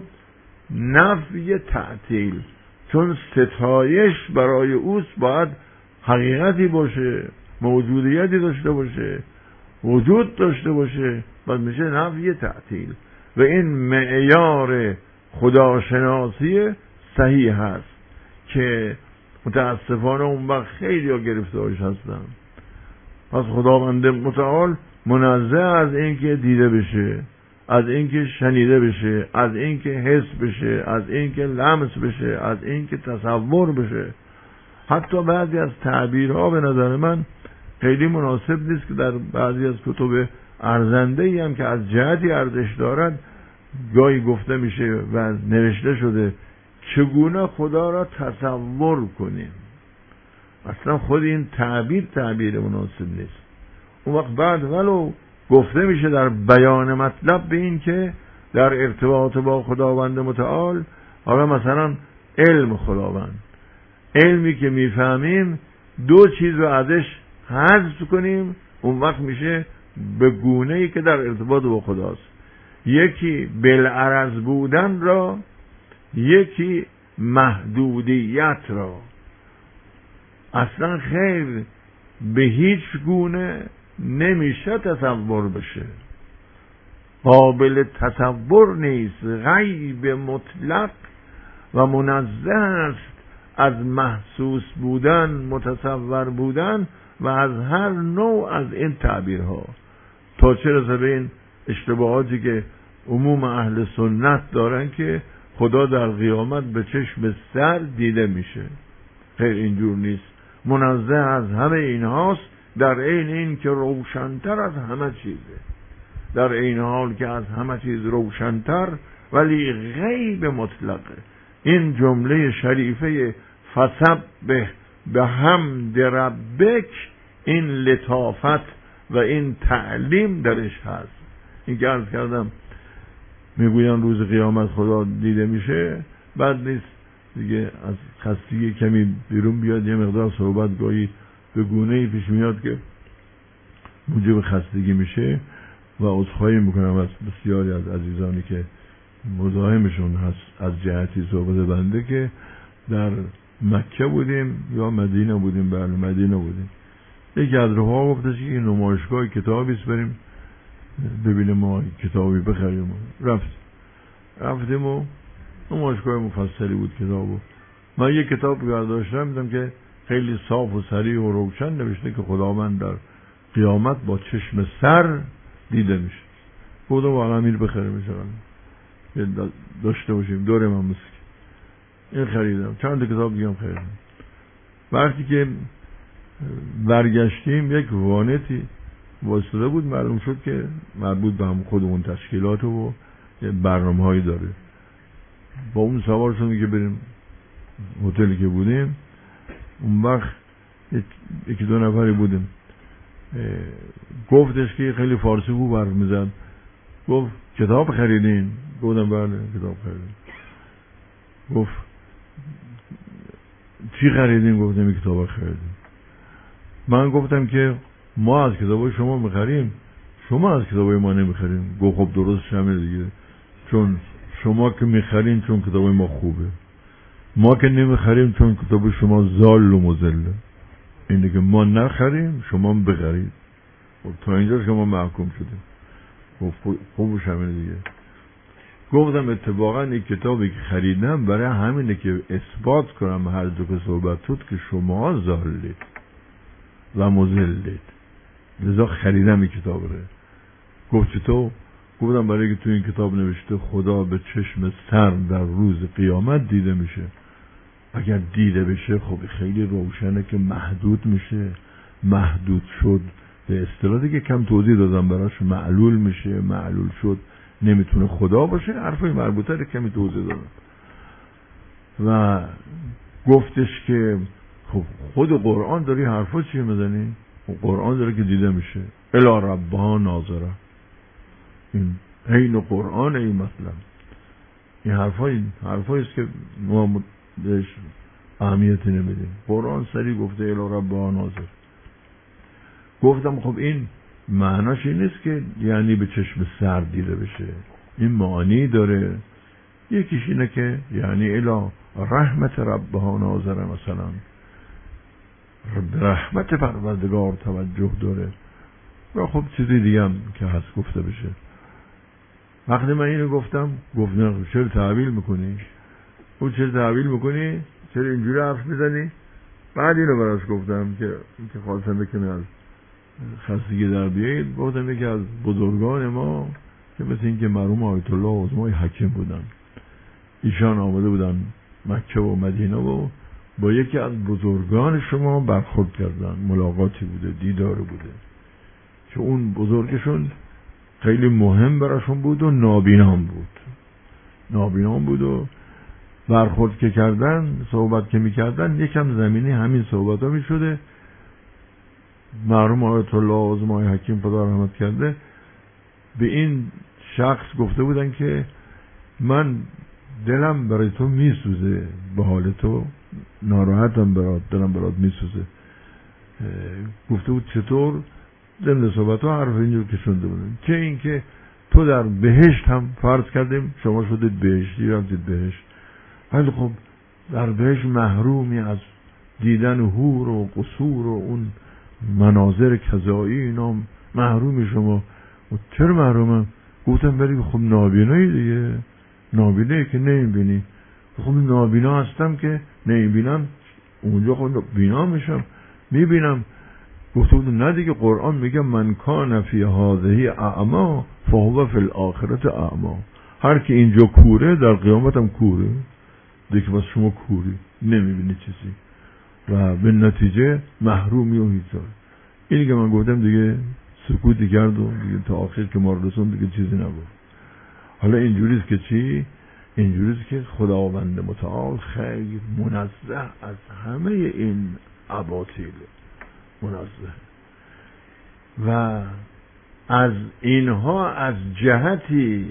نفی تعطیل، چون ستایش برای اوست باید حقیقتی باشه، موجودیتی داشته باشه، وجود داشته باشه، بعد میشه نفی تعطیل. و این معیار خداشناسی صحیح هست که متاسفانه اون وقت خیلی ها گرفتارش هستن. پس خداوند متعال منزه از اینکه دیده بشه، از اینکه شنیده بشه، از اینکه حس بشه، از اینکه لمس بشه، از اینکه تصور بشه. حتی بعضی از تعبیرها به نظر من خیلی مناسب نیست که در بعضی از کتب ارزنده‌ای هم که از جهتی ارزش دارد گاهی گفته میشه و نوشته شده چگونه خدا را تصور کنیم. اصلا خود این تعبیر مناسب نیست. اون وقت بعد ولو گفته میشه در بیان مطلب به این که در ارتباط با خداوند متعال، حالا مثلا علم خداوند، علمی که میفهمیم دو چیز رو ازش حذف کنیم، اون وقت میشه به گونه‌ای که در ارتباط با خداست. یکی بالعرض بودن را، یکی محدودیت را. اصلا خیر به هیچ گونه نمیشه تصور بشه، قابل تصور نیست، غیب مطلق و منزه است از محسوس بودن، متصور بودن و از هر نوع از این تعبیرها. تا چه رسه به این اشتباهاتی که عموم اهل سنت دارن که خدا در قیامت به چشم سر دیده میشه. خیر اینجور نیست، منزه از همه اینهاست، در عین این که روشنتر از همه چیزه، در این حال که از همه چیز روشنتر ولی غیب مطلقه. این جمله شریفه فسبح بحمد ربک، این لطافت و این تعلیم درش هست. این که عرض کردم میگوین روز قیامت خدا دیده میشه، بعد نیست دیگه از خستگی کمی بیرون بیاد، یه مقدار صحبت گاهی به گونه‌ای پیش میاد که موجب خستگی میشه و عذرخواهی میکنم از بسیاری از عزیزانی که مزاحمشون هست از جهتی صحبت بنده که در مکه بودیم یا مدینه بودیم. بله مدینه بودیم. یکی از رفقا گفتش که نمایشگاه کتابی است بریم ببینیم، ما کتابی بخریم. رفتیم و نمایشگاه مفصلی بود کتابو. من یک کتاب برداشتم دیدم که خیلی صاف و صریح و روشن نوشته که خداوند در قیامت با چشم سر دیده میشه. گفتم واقعا امیر بخره میشه داشته باشیم دور من مسکی. این خریدم، چند کتاب دیگه هم خریدم. وقتی که برگشتیم یک وانتی واسطه بود، معلوم شد که مربوط به هم خودمون تشکیلات و برنامه هایی داره. با اون سوار شدیم که بریم هتلی که بودیم. اون وقت یکی دو نفری بودیم، گفتش که خیلی فارسی خوب حرف میزد، گفت کتاب خریدین؟ گفتم بله کتاب خریدیم. گفت چی خریدین؟ گفتم این کتاب خریدیم. من گفتم که ما از کتابای شما میخریم، شما از کتابای ما نمیخریم. گفت خب درست همه دیگه، چون شما که میخرین چون کتابای ما خوبه، ما که نمیخریم چون کتاب شما ضال و مضله. اینه که ما نخریم شما بخرید. خب تا اینجا شما محکوم شدیم. خب خوبش همه دیگه. گفتم اتفاقا این کتابی که خریدم برای همینه که اثبات کنم هر دو که صحبت شد که شما ضالید و مضلید، لذا خریدم این کتاب رو. گفت چطور؟ گفتم برای که تو این کتاب نوشته خدا به چشم سر در روز قیامت دیده میشه. اگر دیده بشه خب خیلی روشنه که محدود میشه. محدود شد به اصطلاح دیگه کم توضیح دادم براش، معلول میشه. معلول شد نمیتونه خدا باشه. حرفای مربوطه رو کمی توضیح دادم و گفتش که خب خود قرآن داری حرفا چیه میزنی؟ قرآن داره که دیده میشه. الی ربها ناظره. این عین قرآن این مطلب. این حرفایی است که ما بهش اهمیتی نمیدیم. قرآن سری گفته الی ربها ناظر. گفتم خب این معناش این نیست که یعنی به چشم سر دیده بشه. این معانی داره. یکیش اینه که یعنی الی رحمت ربها ناظره، مثلا به رحمت پروردگار توجه داره. و خب چیزی دیگه هم که هست گفته بشه. وقتی من اینو گفتم گفت نه چرا تعبیل میکنی؟ او چرا تعبیل میکنی؟ چرا اینجوری حرف میزنی؟ بعد اینو براش گفتم که خواستم بکنه از خستگی در بیایید. گفتم یکی از بزرگان ما که مثل این که مرحوم آیت الله عظمای حکیم بودن، ایشان آمده بودن مکه و مدینه و با یکی از بزرگان شما برخورد کردن، ملاقاتی بوده، دیدار بوده که اون بزرگشون خیلی مهم براشون بود و نابینام بود و برخورد که کردن، صحبت که میکردن، یکم زمینی همین صحبت ها میشده. مرحوم آیت الله عظمای حکیم خدا رحمت کرده به این شخص گفته بودن که من دلم برای تو میسوزه، به حال تو ناراحتم، دلم برات میسوزه. گفته بود چطور؟ زنده صحبت ها حرف اینجور که شنده بودن که این که تو در بهشت هم فرض کردیم شما شدید بهشتی، رفتید بهشت، ولی خب در بهشت محرومی از دیدن حور و قصور و اون مناظر کذایی، اینا محرومی شما. و چرا محرومم؟ گفتم بری خب نابینایی دیگه، نابینایی که نمیبینی. خب نابینا هستم که نمیبینم، اونجا خب بینا میشم، میبینم. گفته بود نه دیگه، قرآن میگه من کان فی هذه اعما فهو فی الاخرة اعما. هر که اینجا کوره در قیامت هم کوره دیگه، بس شما کوری نمیبینی چیزی و به نتیجه محرومی و هیچ. اینی که من گفتم دیگه سکوتی کرد و دیگه تا آخر که ما رسون دیگه چیزی نگفت. حالا اینجوریست که چی؟ اینجوریست که خداوند متعال خیلی منزه از همه این اباطیل، منزه و از اینها از جهتی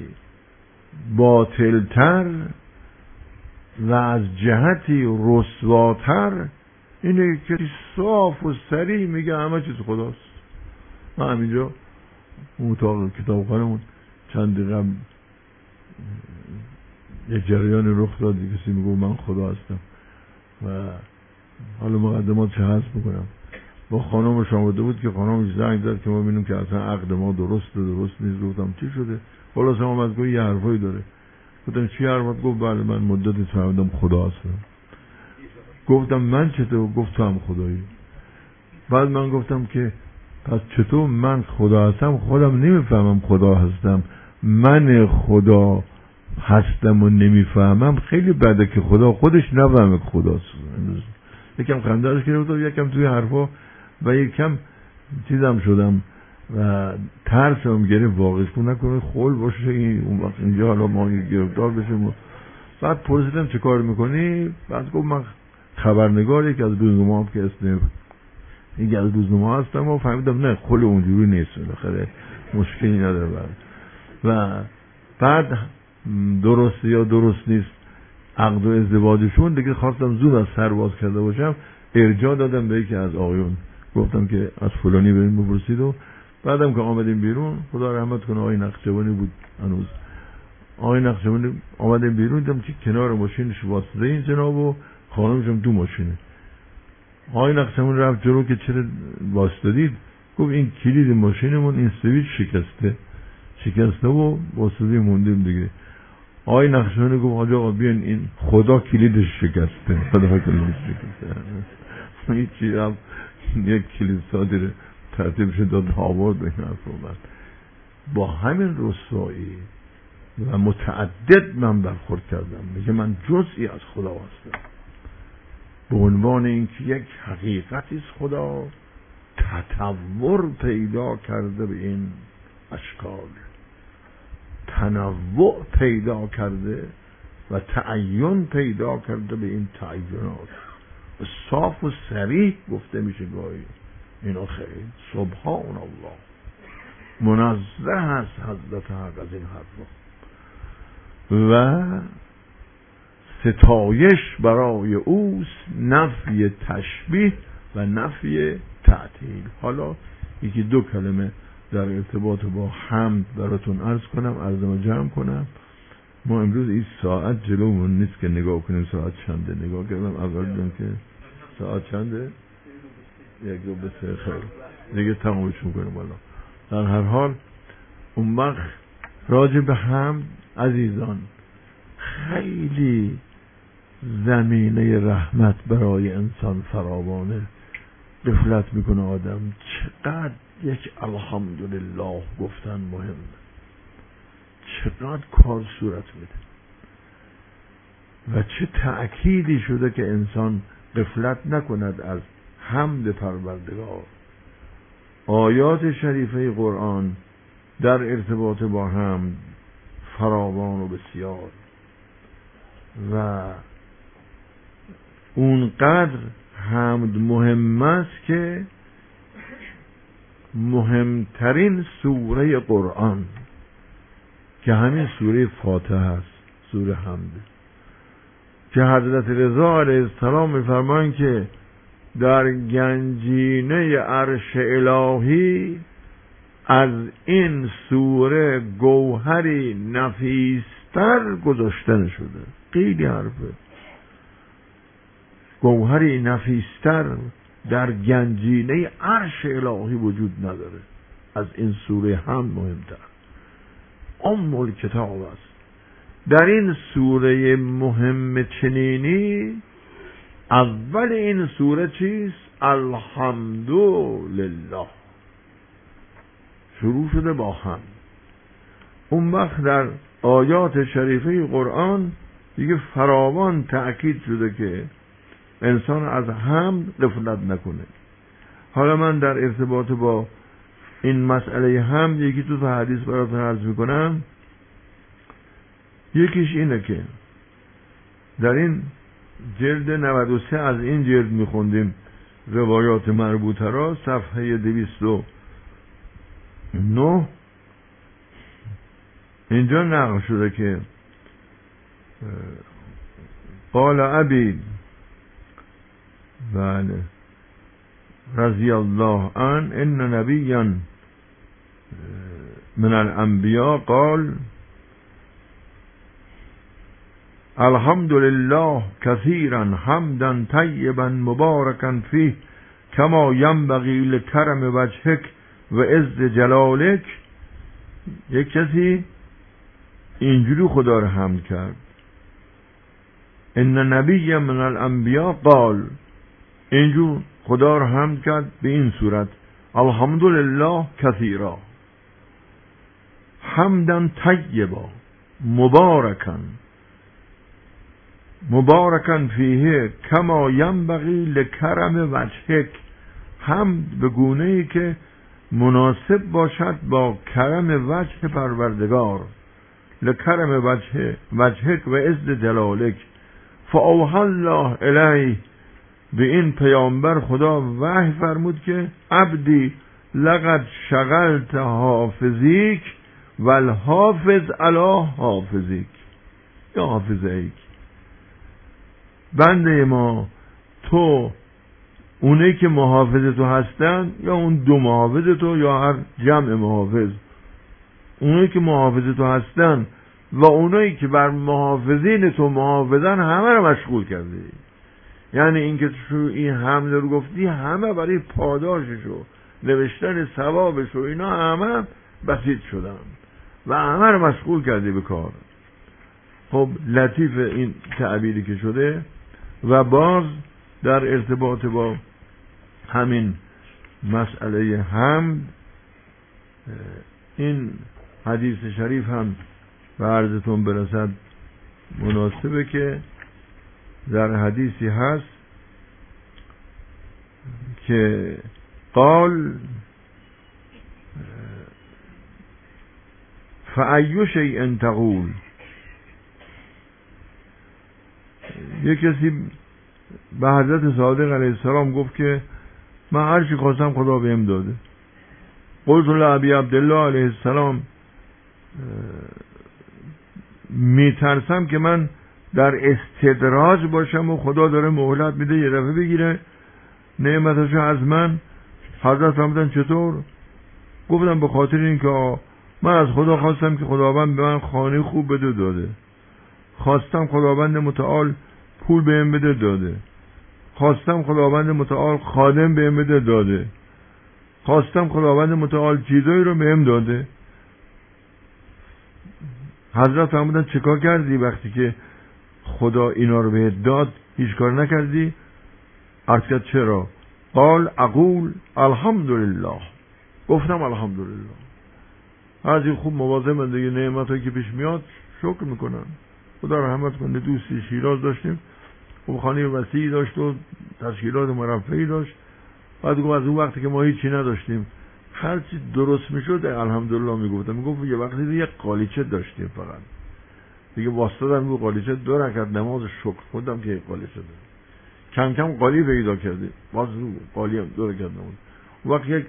باطلتر و از جهتی رسواتر اینه که صاف و صریح میگه همه چیز خداست. من همینجا اتاق کتابخانه‌مون چند دقیقه یک جریان رخ داد، کسی میگه من خدا هستم و حالا مقدمات چه هست میکنم. با خانمش آمده بود که خانمش زنگ زد که ما ببینیم که اصلا عقد ما درست نیست. گفتم چی شده؟ خلاص هم از گوی یه حرفایی داره. گفتم چی حرفات؟ گفت بله من مدتی فهمیدم خدا هستم. گفتم من چطور؟ گفت تو هم خدایی. بعد من گفتم که پس چطور من خدا هستم؟ خودم نمیفهمم خدا هستم، من خدا هستم و نمیفهمم. خیلی بده که خدا خودش نفهمه که خداست. یکم خنده‌اش گرفتم، یکم توی حرفا و یکم چیزم شدم و ترسم گرفت واقعش کنم نکنه خول باشه اون وقت اینجا حالا ما گرفتار بشیم. بعد پرسیدم چه کار میکنی؟ بعد گفت من خبرنگار یکی از روزنامه‌ام که اسم یکی از روزنامه‌ها هستم و فهمیدم نه خول اونجوری نیست، بالاخره مشکلی نداره. و بعد درست یا درست نیست عقد و ازدواجشون دیگه خواستم زود از سر باز کرده باشم، ارجاع دادم به یکی از آقایون، گفتم که از فلانی بریم بپرسید. و بعدم که آمدیم بیرون، خدا رحمت کنه آقای نقشبانی بود هنوز، آقای نقشبانی آمدیم بیرون دیدم که کنار ماشینش واسطه این جناب و خانمشم تو ماشینه. آقای نقشبانی رفت جلو که چرا واسطدید؟ گفت این کلید ماشینمون این سویچ شکسته و واسطه موندیم دیگه. آقای نقشبانی گفت آقا بیان این خدا کلیدش شکسته، خدا کلیدش شکسته. هیچی هم یک کلید سادره ترتیبش داد آورد به این حرف. با همین رسوایی و متعدد من برخورد کردم، میگه من جزئی از خدا هستم، به عنوان اینکه یک حقیقتی است خدا تطور پیدا کرده به این اشکال، تنوع پیدا کرده و تعین پیدا کرده به این تعینات، صاف و صریح گفته میشه گاهی. اینا خیلی سبحان الله، منزه هست حضرت حق از این حرفا و ستایش برای اوست، نفی تشبیه و نفی تعطیل. حالا یکی دو کلمه در ارتباط با حمد براتون عرضم جمع کنم. ما امروز این ساعت جلومون نیست که نگاه کنیم ساعت چنده. نگاه کردم اول دیدم که ساعت چنده، 1:02 خیر دیگه تمامش میکنیم. والا در هر حال اون وقت راجع به حمد عزیزان خیلی زمینه رحمت برای انسان فراوانه، غفلت میکنه آدم. چقدر یک الحمدلله گفتن مهمه، چقدر کار صورت میده و چه تأکیدی شده که انسان غفلت نکند از حمد پروردگار. آیات شریفه قرآن در ارتباط با حمد فراوان و بسیار و اونقدر حمد مهم است که مهمترین سوره قرآن که همین سوره فاتحه است، سوره حمد، که حضرت رضا علیه السلام می‌فرمایند که در گنجینه عرش الهی از این سوره گوهری نفیستر گذاشته شده. خیلی حرفه. گوهری نفیستر در گنجینه عرش الهی وجود نداره از این سوره هم مهمتر. ام کتاب است. در این سوره مهم چنینی اول این سوره چیست؟ الحمدلله شروع شده با هم. اون وقت در آیات شریفه قرآن دیگه فراوان تأکید شده که انسان از حمد غفلت نکنه. حالا من در ارتباط با این مسئله حمد یکی تو حدیث براتون عرض میکنم. یکیش اینه که در این جلد 93 از این جلد میخوندیم روایات مربوطه را، صفحه 209 اینجا نقل شده که قال ابی بله رضی الله عنه ان نبیا من الانبیاء قال الحمد لله كثيرا حمدا طيبا مباركا فيه كما ينبغي لكرم وجهك و عز جلالك. یک کسی اینجوری خدا رو حمد کرد، ان نبی من الانبیاء قال، اینجور خدا رو حمد کرد به این صورت الحمد لله كثيرا حمدا طیبا مبارکا فیه کما ینبغی لکرم وجهک، حمد به گونه‌ای که مناسب باشد با کرم وجه پروردگار، لکرم وجهک و عز جلالک. فاوحی الله الیه، به این پیامبر خدا وحی فرمود که عبدی لقد شغلت حافظیک و الحافظ علی حافظیک، یا حافظیک، بنده ما تو اونایی که محافظ تو هستن یا اون دو محافظ تو یا هر جمع محافظ، اونایی که محافظ تو هستن و اونایی که بر محافظین تو محافظن همه رو مشغول کردی. یعنی این که تو این حمد رو گفتی همه برای پاداشش و نوشتن ثوابش و اینا همه بسیط شدن و همه رو مشغول کردی به کار. خب لطیف این تعبیری که شده. و باز در ارتباط با همین مسئله حمد این حدیث شریف هم به عرضتون برسد مناسبه که در حدیثی هست که قال فأی شیء تقول، یک کسی به حضرت صادق علیه السلام گفت که من هر چی خواستم خدا بهم داده. قلت لابی عبدالله علیه السلام میترسم که من در استدراج باشم و خدا داره مهلت میده یه دفعه بگیره نعمتاشو از من. حضرت فرمودن چطور؟ گفتم به خاطر این که من از خدا خواستم که خداوند به من خانه خوب بده داده، خواستم خداوند متعال پول بهم بده داده، خواستم خداوند متعال خادم بهم بده داده، خواستم خداوند متعال چیزایی رو بهم داده. حضرت فرمودن چیکار کردی وقتی که خدا اینا رو بهت داد هیچ کار نکردی؟ عرض کرد چرا؟ قال اقول الحمدلله، گفتم الحمدلله. هرچی خوب مواظبن دیگه، نعمتایی که پیش میاد شکر میکنن. خدا رحمت کنه. دوستی شیراز داشتیم، خب خانه وسیعی داشت و تشکیلات مرفعی داشت. بعد گفت از اون وقتی که ما هیچی نداشتیم هر چی درست میشد الحمدلله میگفتم. میگفت یه وقتی دیگه قالیچه داشتیم فقط دیگه واسطادم میگفت قالیچه 2 رکعت نماز شکر خودم که قالیچه دارم. کم کم قالی پیدا کردیم، باز قالی هم 2 رکعت نماز. وقت یک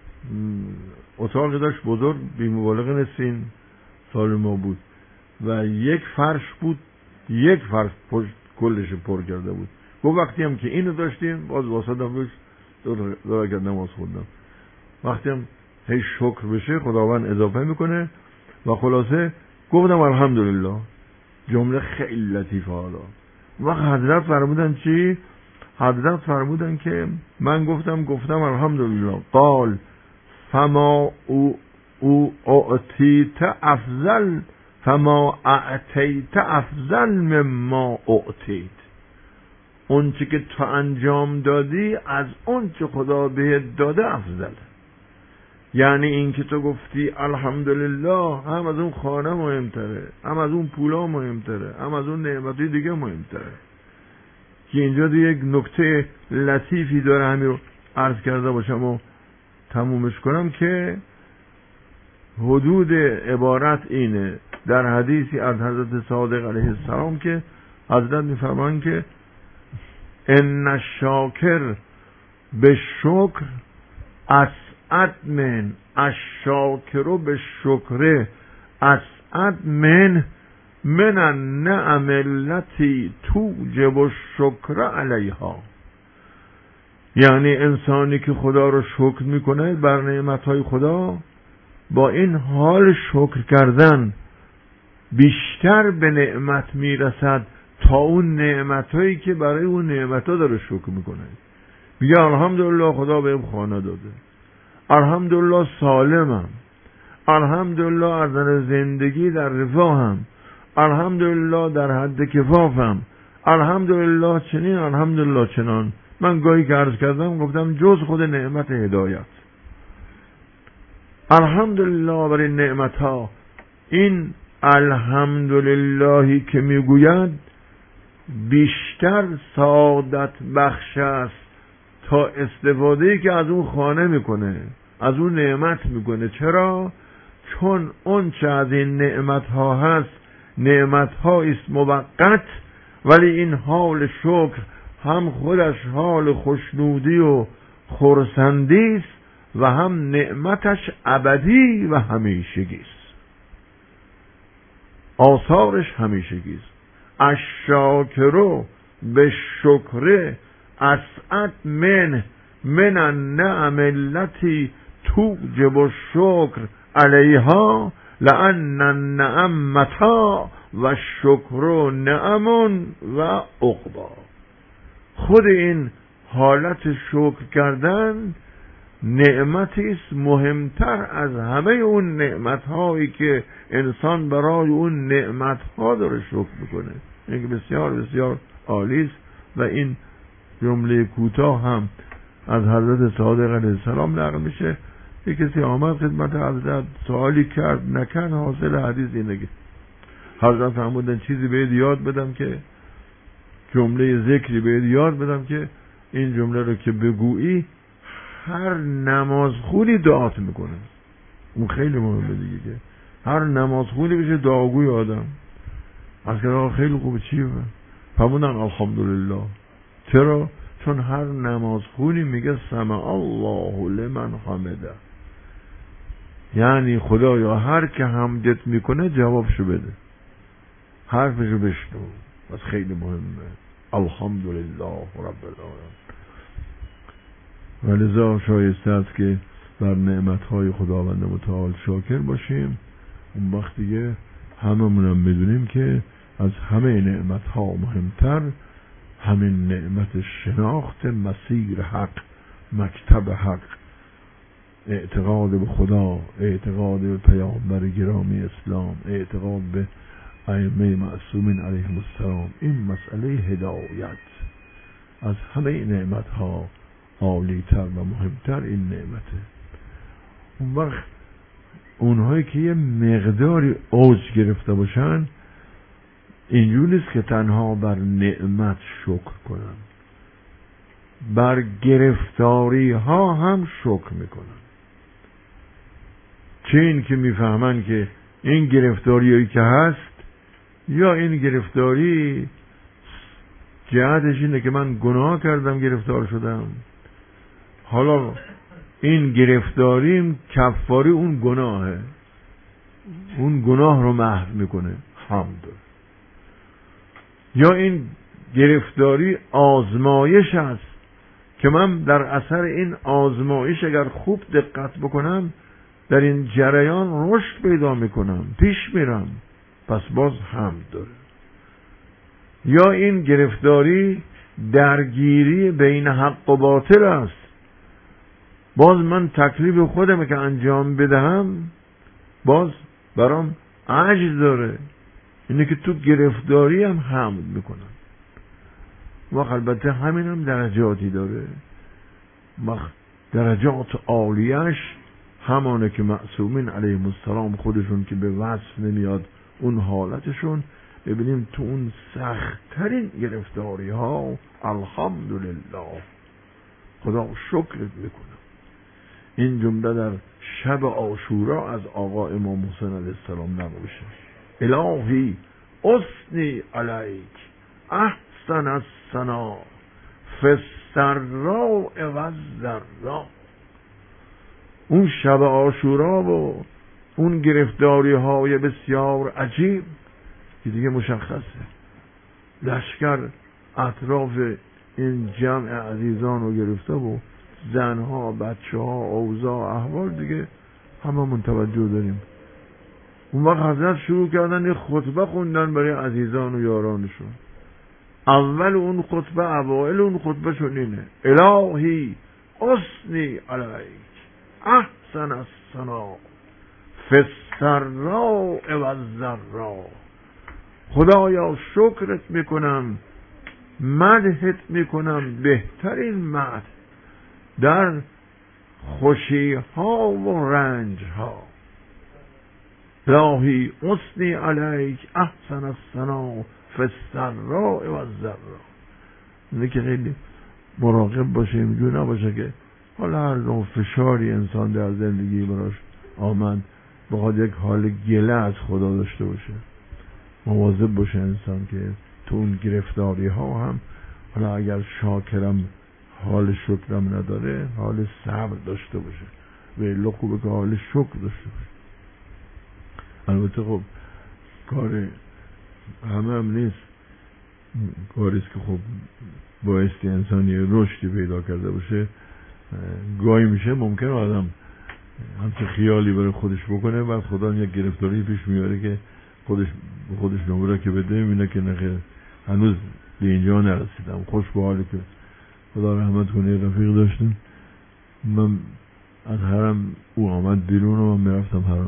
اتاقی داشت بزرگ، بی مبالغه نصین سال ما بود و یک فرش بود، یک فرش کلش پر کرده بود. گفت وقتی هم که اینو داشتیم باز واسطادم روش 2 رکعت نماز خوندم. وقتی هم هی شکر بشه خداوند اضافه میکنه. و خلاصه گفتم الحمدلله. جمله خیلی لطیفه. حالا وقت حضرت فرمودن چی؟ حضرت فرمودن که من گفتم الحمدلله. قال فما او اعطیت افضل فما اعطیت افضل مما اعطیت. اون چی که تو انجام دادی از اون چی خدا بهت داده افضل. یعنی این که تو گفتی الحمدلله هم از اون خانه مهمتره، هم از اون پولا مهمتره، هم از اون نعمتی دیگه مهمتره. که اینجا دیگه یک نکته لطیفی داره، همین رو عرض کرده باشم و تمومش کنم که حدود عبارت اینه در حدیثی از حضرت صادق علیه السلام که حضرت میفرمایند که ان الشاکر به شکر اسعد من الشاکر به شکر اسعد من النعم التي توجب الشکر علیها. یعنی انسانی که خدا رو شکر میکنه بر نعمتهای خدا، با این حال شکر کردن بیشتر به نعمت میرسد تا اون نعمتهایی که برای اون نعمتها داره شکر میکنه. میگه الحمدلله خدا بهم خانه داده، الحمدلله سالمم، الحمدلله از نظر زندگی در رفاهم، الحمدلله در حد کفافم، الحمدلله چنین، الحمدلله چنان. من گاهی که عرض کردم گفتم جز خود نعمت هدایت الحمدلله برای نعمت ها. این الحمدللهی که میگوید بیشتر سعادت بخش است تا استفاده‌ای که از اون خانه میکنه، از اون نعمت میکنه. چرا؟ چون اون چه از این نعمت ها هست نعمت ها است موقت، ولی این حال شکر هم خودش حال خوشنودی و خرسندی است و هم نعمتش ابدی و همیشگی است، آثارش همیشگی است. الشاکر به شکر اسعد من النعم التي توجب الشکر علیها لأن النعمتا و الشکر نعم و عقبا. خود این حالت شکر کردن نعمتی است مهمتر از همه اون نعمت‌هایی که انسان برای اون نعمت‌ها داره شکر میکنه. این بسیار بسیار عالی است. و این جمله کوتاه هم از حضرت صادق علیه السلام نقل میشه. یک کسی آمد خدمت حضرت سوالی کرد، نکرد، حاصل حدیث اینه که حضرت فرمودن چیزی بهت یاد بدم که جمله ذکری بهت یاد بدم که این جمله رو که بگویی هر نماز خونی دعات میکنه. اون خیلی مهمه دیگه که هر نماز خونی بشه دعاگوی آدم. از که خیلی خوبه چیه؟ فرمودن الحمدلله. چرا؟ چون هر نماز خونی میگه سمع الله لمن حمده، یعنی خدایا هر که حمدت میکنه جوابشو بده، حرفشو بشنو. بس خیلی مهمه. الحمدلله رب العالمین. ولذا شایسته است که بر نعمتهای خداوند متعال شاکر باشیم. اون وقت دیگه هممونم بدونیم که از همه نعمتها مهمتر همین نعمت شناخت مسیر حق، مکتب حق، اعتقاد به خدا، اعتقاد به پیامبر گرامی اسلام، اعتقاد به ائمه معصومین علیهم السلام این مسئله هدایت از همه نعمت ها عالی‌تر و مهمتر این نعمته. اون وقت اونهایی که یه مقداری اوج گرفته باشن اینجور نیست که تنها بر نعمت شکر کنن، بر گرفتاری ها هم شکر میکنن. چه این که میفهمن که این گرفتاریایی که هست، یا این گرفتاری جهتش اینه که من گناه کردم گرفتار شدم، حالا این گرفتاریم کفاری اون گناهه، اون گناه رو محو میکنه، حمد. یا این گرفتاری آزمایش است که من در اثر این آزمایش اگر خوب دقت بکنم در این جریان رشد پیدا میکنم، پیش میرم، پس باز حمد داره. یا این گرفتاری درگیری بین حق و باطل است، باز من تکلیف خودم که انجام بدهم باز برام عجز داره، اینه که تو گرفتاری هم حمد میکنم. و البته همین هم درجاتی داره، درجات عالیش همانه که معصومین علیهم السلام خودشون که به وصف نمیاد اون حالتشون، ببینیم تو اون سخت‌ترین گرفتاری ها الحمدلله خدا شکرت میکنم. این جمله در شب عاشورا از آقا امام حسین علیه السلام نباشه: الهی اثنی علیک احسن الثنا فی السراء و الضراء. اون شب عاشورا و اون گرفتاری های بسیار عجیب که دیگه مشخصه، لشکر اطراف این جمع عزیزان رو گرفته و زنها، بچه ها، اوضاع، احوال دیگه همه متوجه داریم. اون وقت حضرت شروع کردن یه خطبه خوندن برای عزیزان و یارانشون. اول اون خطبه، اوائل اون خطبه شون اینه: الهی اثنی علیک احسن الثنا فی السراء و الضراء. خدایا شکرت میکنم، مدحت میکنم بهترین مدح در خوشی ها و رنج ها. الهی اثنی علیک احسن الثنا فی السراء و الضراء. اینه که خیلی مراقب باشه، اینجور نباشه که حالا هر نوع فشاری انسان در زندگی براش آمد بخواد یک حال گله از خدا داشته باشه. مواظب باشه انسان که تو اون گرفتاری ها هم حالا اگر شاکرم حال شکرم نداره حال صبر داشته باشه و الا خوبه که حال شکر داشته باشه. البته خب کار همه هم نیست، کاریست که خب بایستی انسانی رشدی پیدا کرده باشه. گاهی میشه ممکنه آدم همچه خیالی برای خودش بکنه، بعد خدا یک گرفتاری پیش میاره که خودش نمره که بده، میبینه که نخیر هنوز به اینجا نرسیدم. خوش به حالی که خدا رحمت کنه رفیق داشتیم، من از حرم او آمد بیرون و من میرفتم حرم،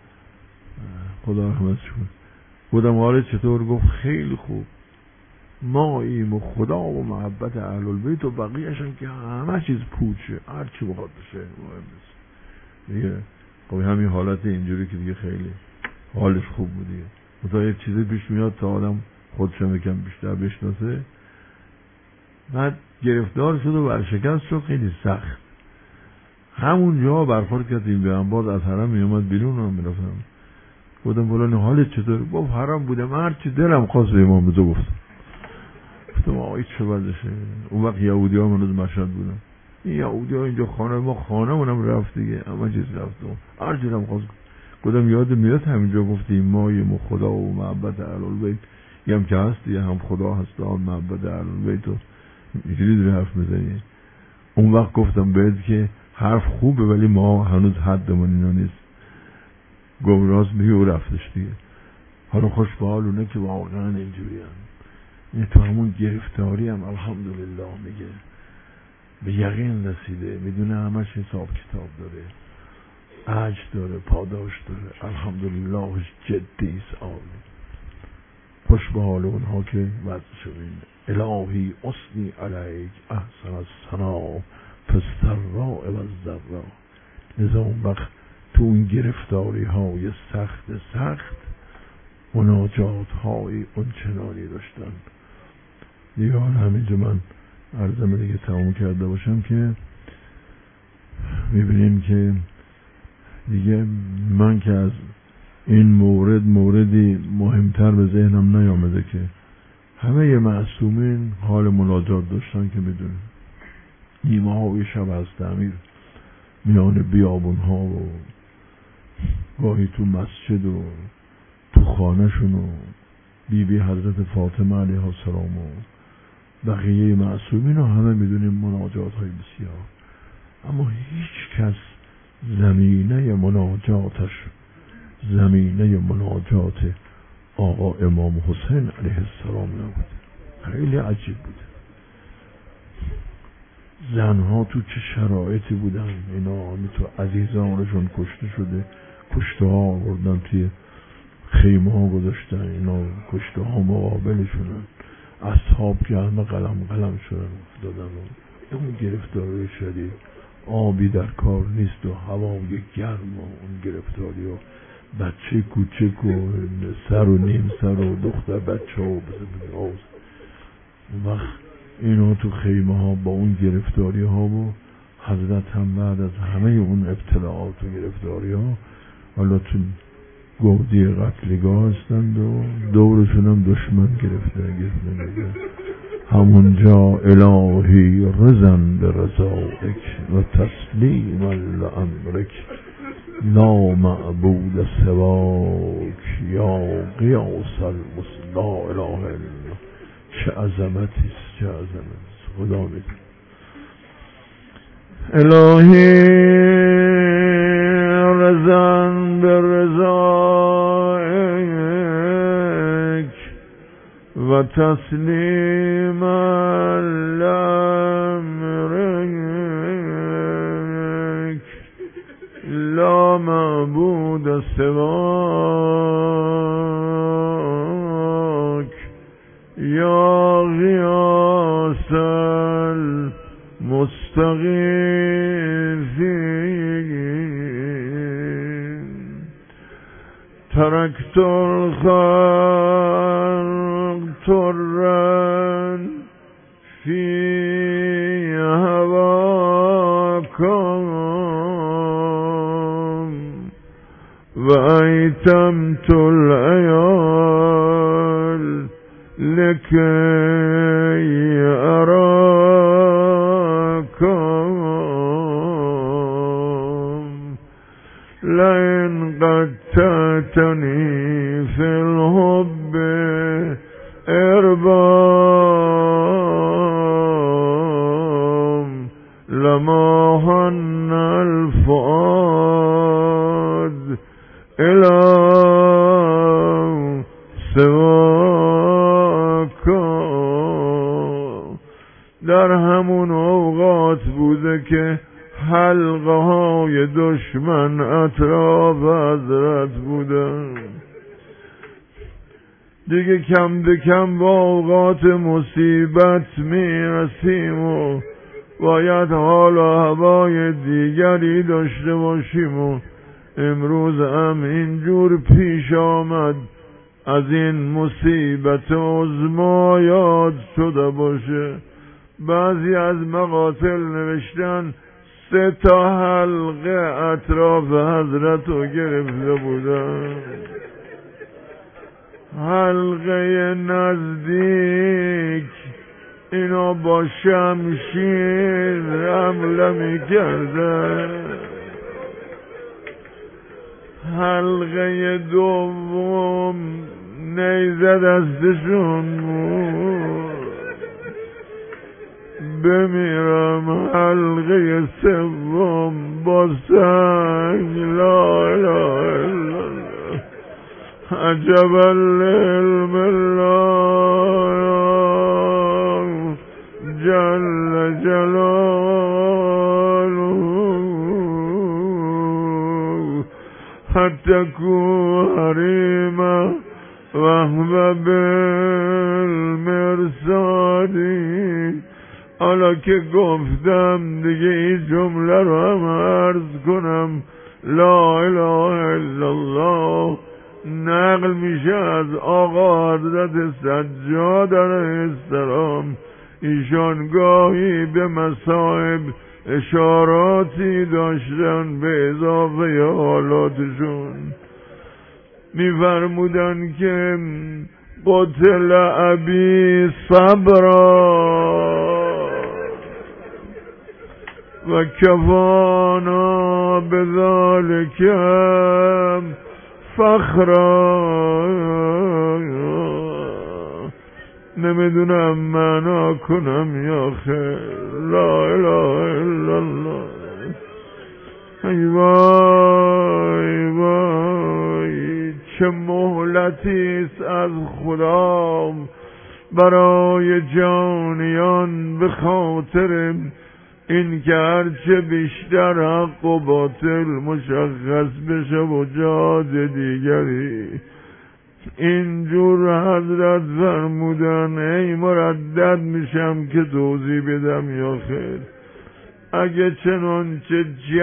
خدا رحمتش کنه. بودم حالت چطور؟ گفت خیلی خوب، ما ایم و خدا و محبت اهل البیت و بقیه‌شون که همه چیز پوچه، هر چی بخواد بشه مهم نیست دیگه. خب همین حالت اینجوری که دیگه خیلی حالش خوب بود دیگه. مثلا یک چیزی پیش میاد تا آدم خودشم یکم بیشتر بشناسه، بعد گرفتار شد و ورشکست شد، خیلی سخت. همونجا برخورد کردیم به هم، باز از حرم میومد بیرون و میرفتم. بودم فلان حالت چطور؟ گفت حرم بودم هر چی دلم خواست به امام رضا گفتم. گفتم آقا چه وضعشه؟ اون وقت یهودی ها منوز مشهد بودم، این یهودی ها اینجا خانه ما، خانه منم رفت دیگه، همه چیز رفتم، هر چی دلم خواست. گفتم یاد میاد همینجا گفتیم ماییم و خدا و محبت اهل البیت، هم که هست دیگه، هم خدا هست هم محبت اهل البیت و اینجوری داری حرف میزنی. اون وقت گفتم بهت که حرف خوبه ولی ما هنوز حدمون اینا نیست. گفت راست میگی و رفتش دیگه. حالا خوش به حال اونه که واقعا اینجوری هم. این تو همون گرفتاری هم الحمدلله میگه به یقین رسیده، میدونه همش حساب کتاب داره، اجر داره، پاداش داره، الحمدلله جدی است. عالی خوش به حال اونها که وضع شدین. الهی اثنی علیک احسن الثنا فالسراء و الضراء. لذا اون وقت تو اون گرفتاری های سخت مناجات های اون چنانی داشتن. دیگه همینجا من عرضم دیگه تمام کرده باشم که میبینیم که دیگه من که از این موردی مهمتر به ذهنم نیامده که همه معصومین حال مناجات داشتن که میدونیم. نیمه های شب از تعمیر میان بیابون ها و گاهی تو مسجد و تو خانه شون و بیبی حضرت فاطمه علیها السلام و بقیه معصومین رو همه میدونیم مناجات های بسیار. اما هیچ کس زمینه مناجات آقا امام حسین علیه السلام نبود. خیلی عجیب بود. زنها تو چه شرایطی بودن، اینا تو عزیزانشون کشته شده، کشته ها آوردن توی خیمه ها گذاشتن، اینا کشته ها مقابلشونن، اصحاب که همه قلم شدن افتادن. اون گرفتاری شدید، آبی در کار نیست و هوای گرم و اون گرفتاری و بچه کوچک و سر و نیم سر و دختر بچه ها و اون وقت اینا تو خیمه ها با اون گرفتاری ها و حضرت هم بعد از همه اون ابتلاعات و گرفتاری ها حالا تو گودی قتلگاه هستند و دورشون هم دشمن گرفتن. همونجا الهی رزن به رضایک و تسلیما لامرک لا معبود سواک یا قیاس لا اله الا الله. چه عظمتیست، چه عظمتیست. خدا میدونه. الهی رزن به رضایک و تسلیما لامرک لا معبود سواک یا غیاث المستغیثین. ترکت الخلق ترا فی هواکم و ایتمت العیال لکی اراکم لئن قتلتنی فی الحب اربام لما حن الفؤاد الی سواکم. در همون اوقات بوده که حلقه های دشمن اطراف حضرت بودن. دیگه کم به کم با اوقات مصیبت میرسیم و باید حال و هوای دیگری داشته باشیم و امروز هم اینجور پیش آمد از این مصیبت عظما یاد شده باشه. بعضی از مقاتل نوشتن 3 حلقه اطراف حضرت رو گرفته بودن. حلقه نزدیک اینا با شمشیر حمله میکردن. حلقه دوم نیزه دستشون بود. بمیرم حلقه سوم با سنگ لا اله الا الله. عجبا لعلم الله جل جلاله حتی کو حریمه وهو به حالا که گفتم دیگه این جمله رو هم عرض کنم. لا اله الا الله نقل میشه از آقا حضرت سجاد علیه السلام. ایشان گاهی به مصائب اشاراتی داشتن به اضافه حالاتشون. میفرمودن که قتل ابی صبرا و کفانا بذالک فخرا. نمیدونم معنا کنم یا خیر. لا اله الا الله. ای وای وای چه مهلتیست از خدا برای جانیان به خاطر این که هرچه بیشتر حق و باطل مشخص بشه و جاد دیگری. اینجور حضرت فرمودن. ای مردد میشم که توضیح بدم یا خیر. اگه چنانچه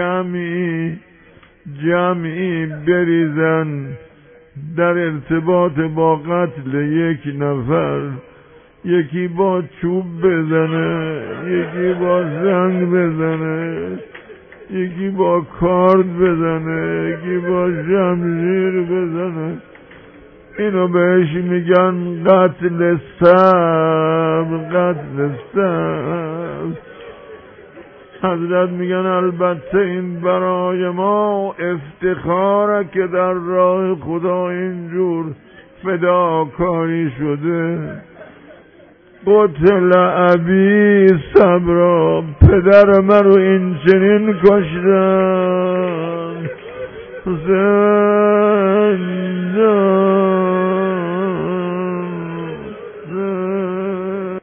جمعی بریزن در ارتباط با قتل یک نفر، یکی با چوب بزنه، یکی با زنگ بزنه، یکی با کارد بزنه، یکی با شمشیر بزنه، اینو بهش میگن قتل سم. حضرت میگن البته این برای ما افتخاره که در راه خدا اینجور فداکاری شده. قتل ابی صبرا، پدر من رو این چنین کشتن. زندان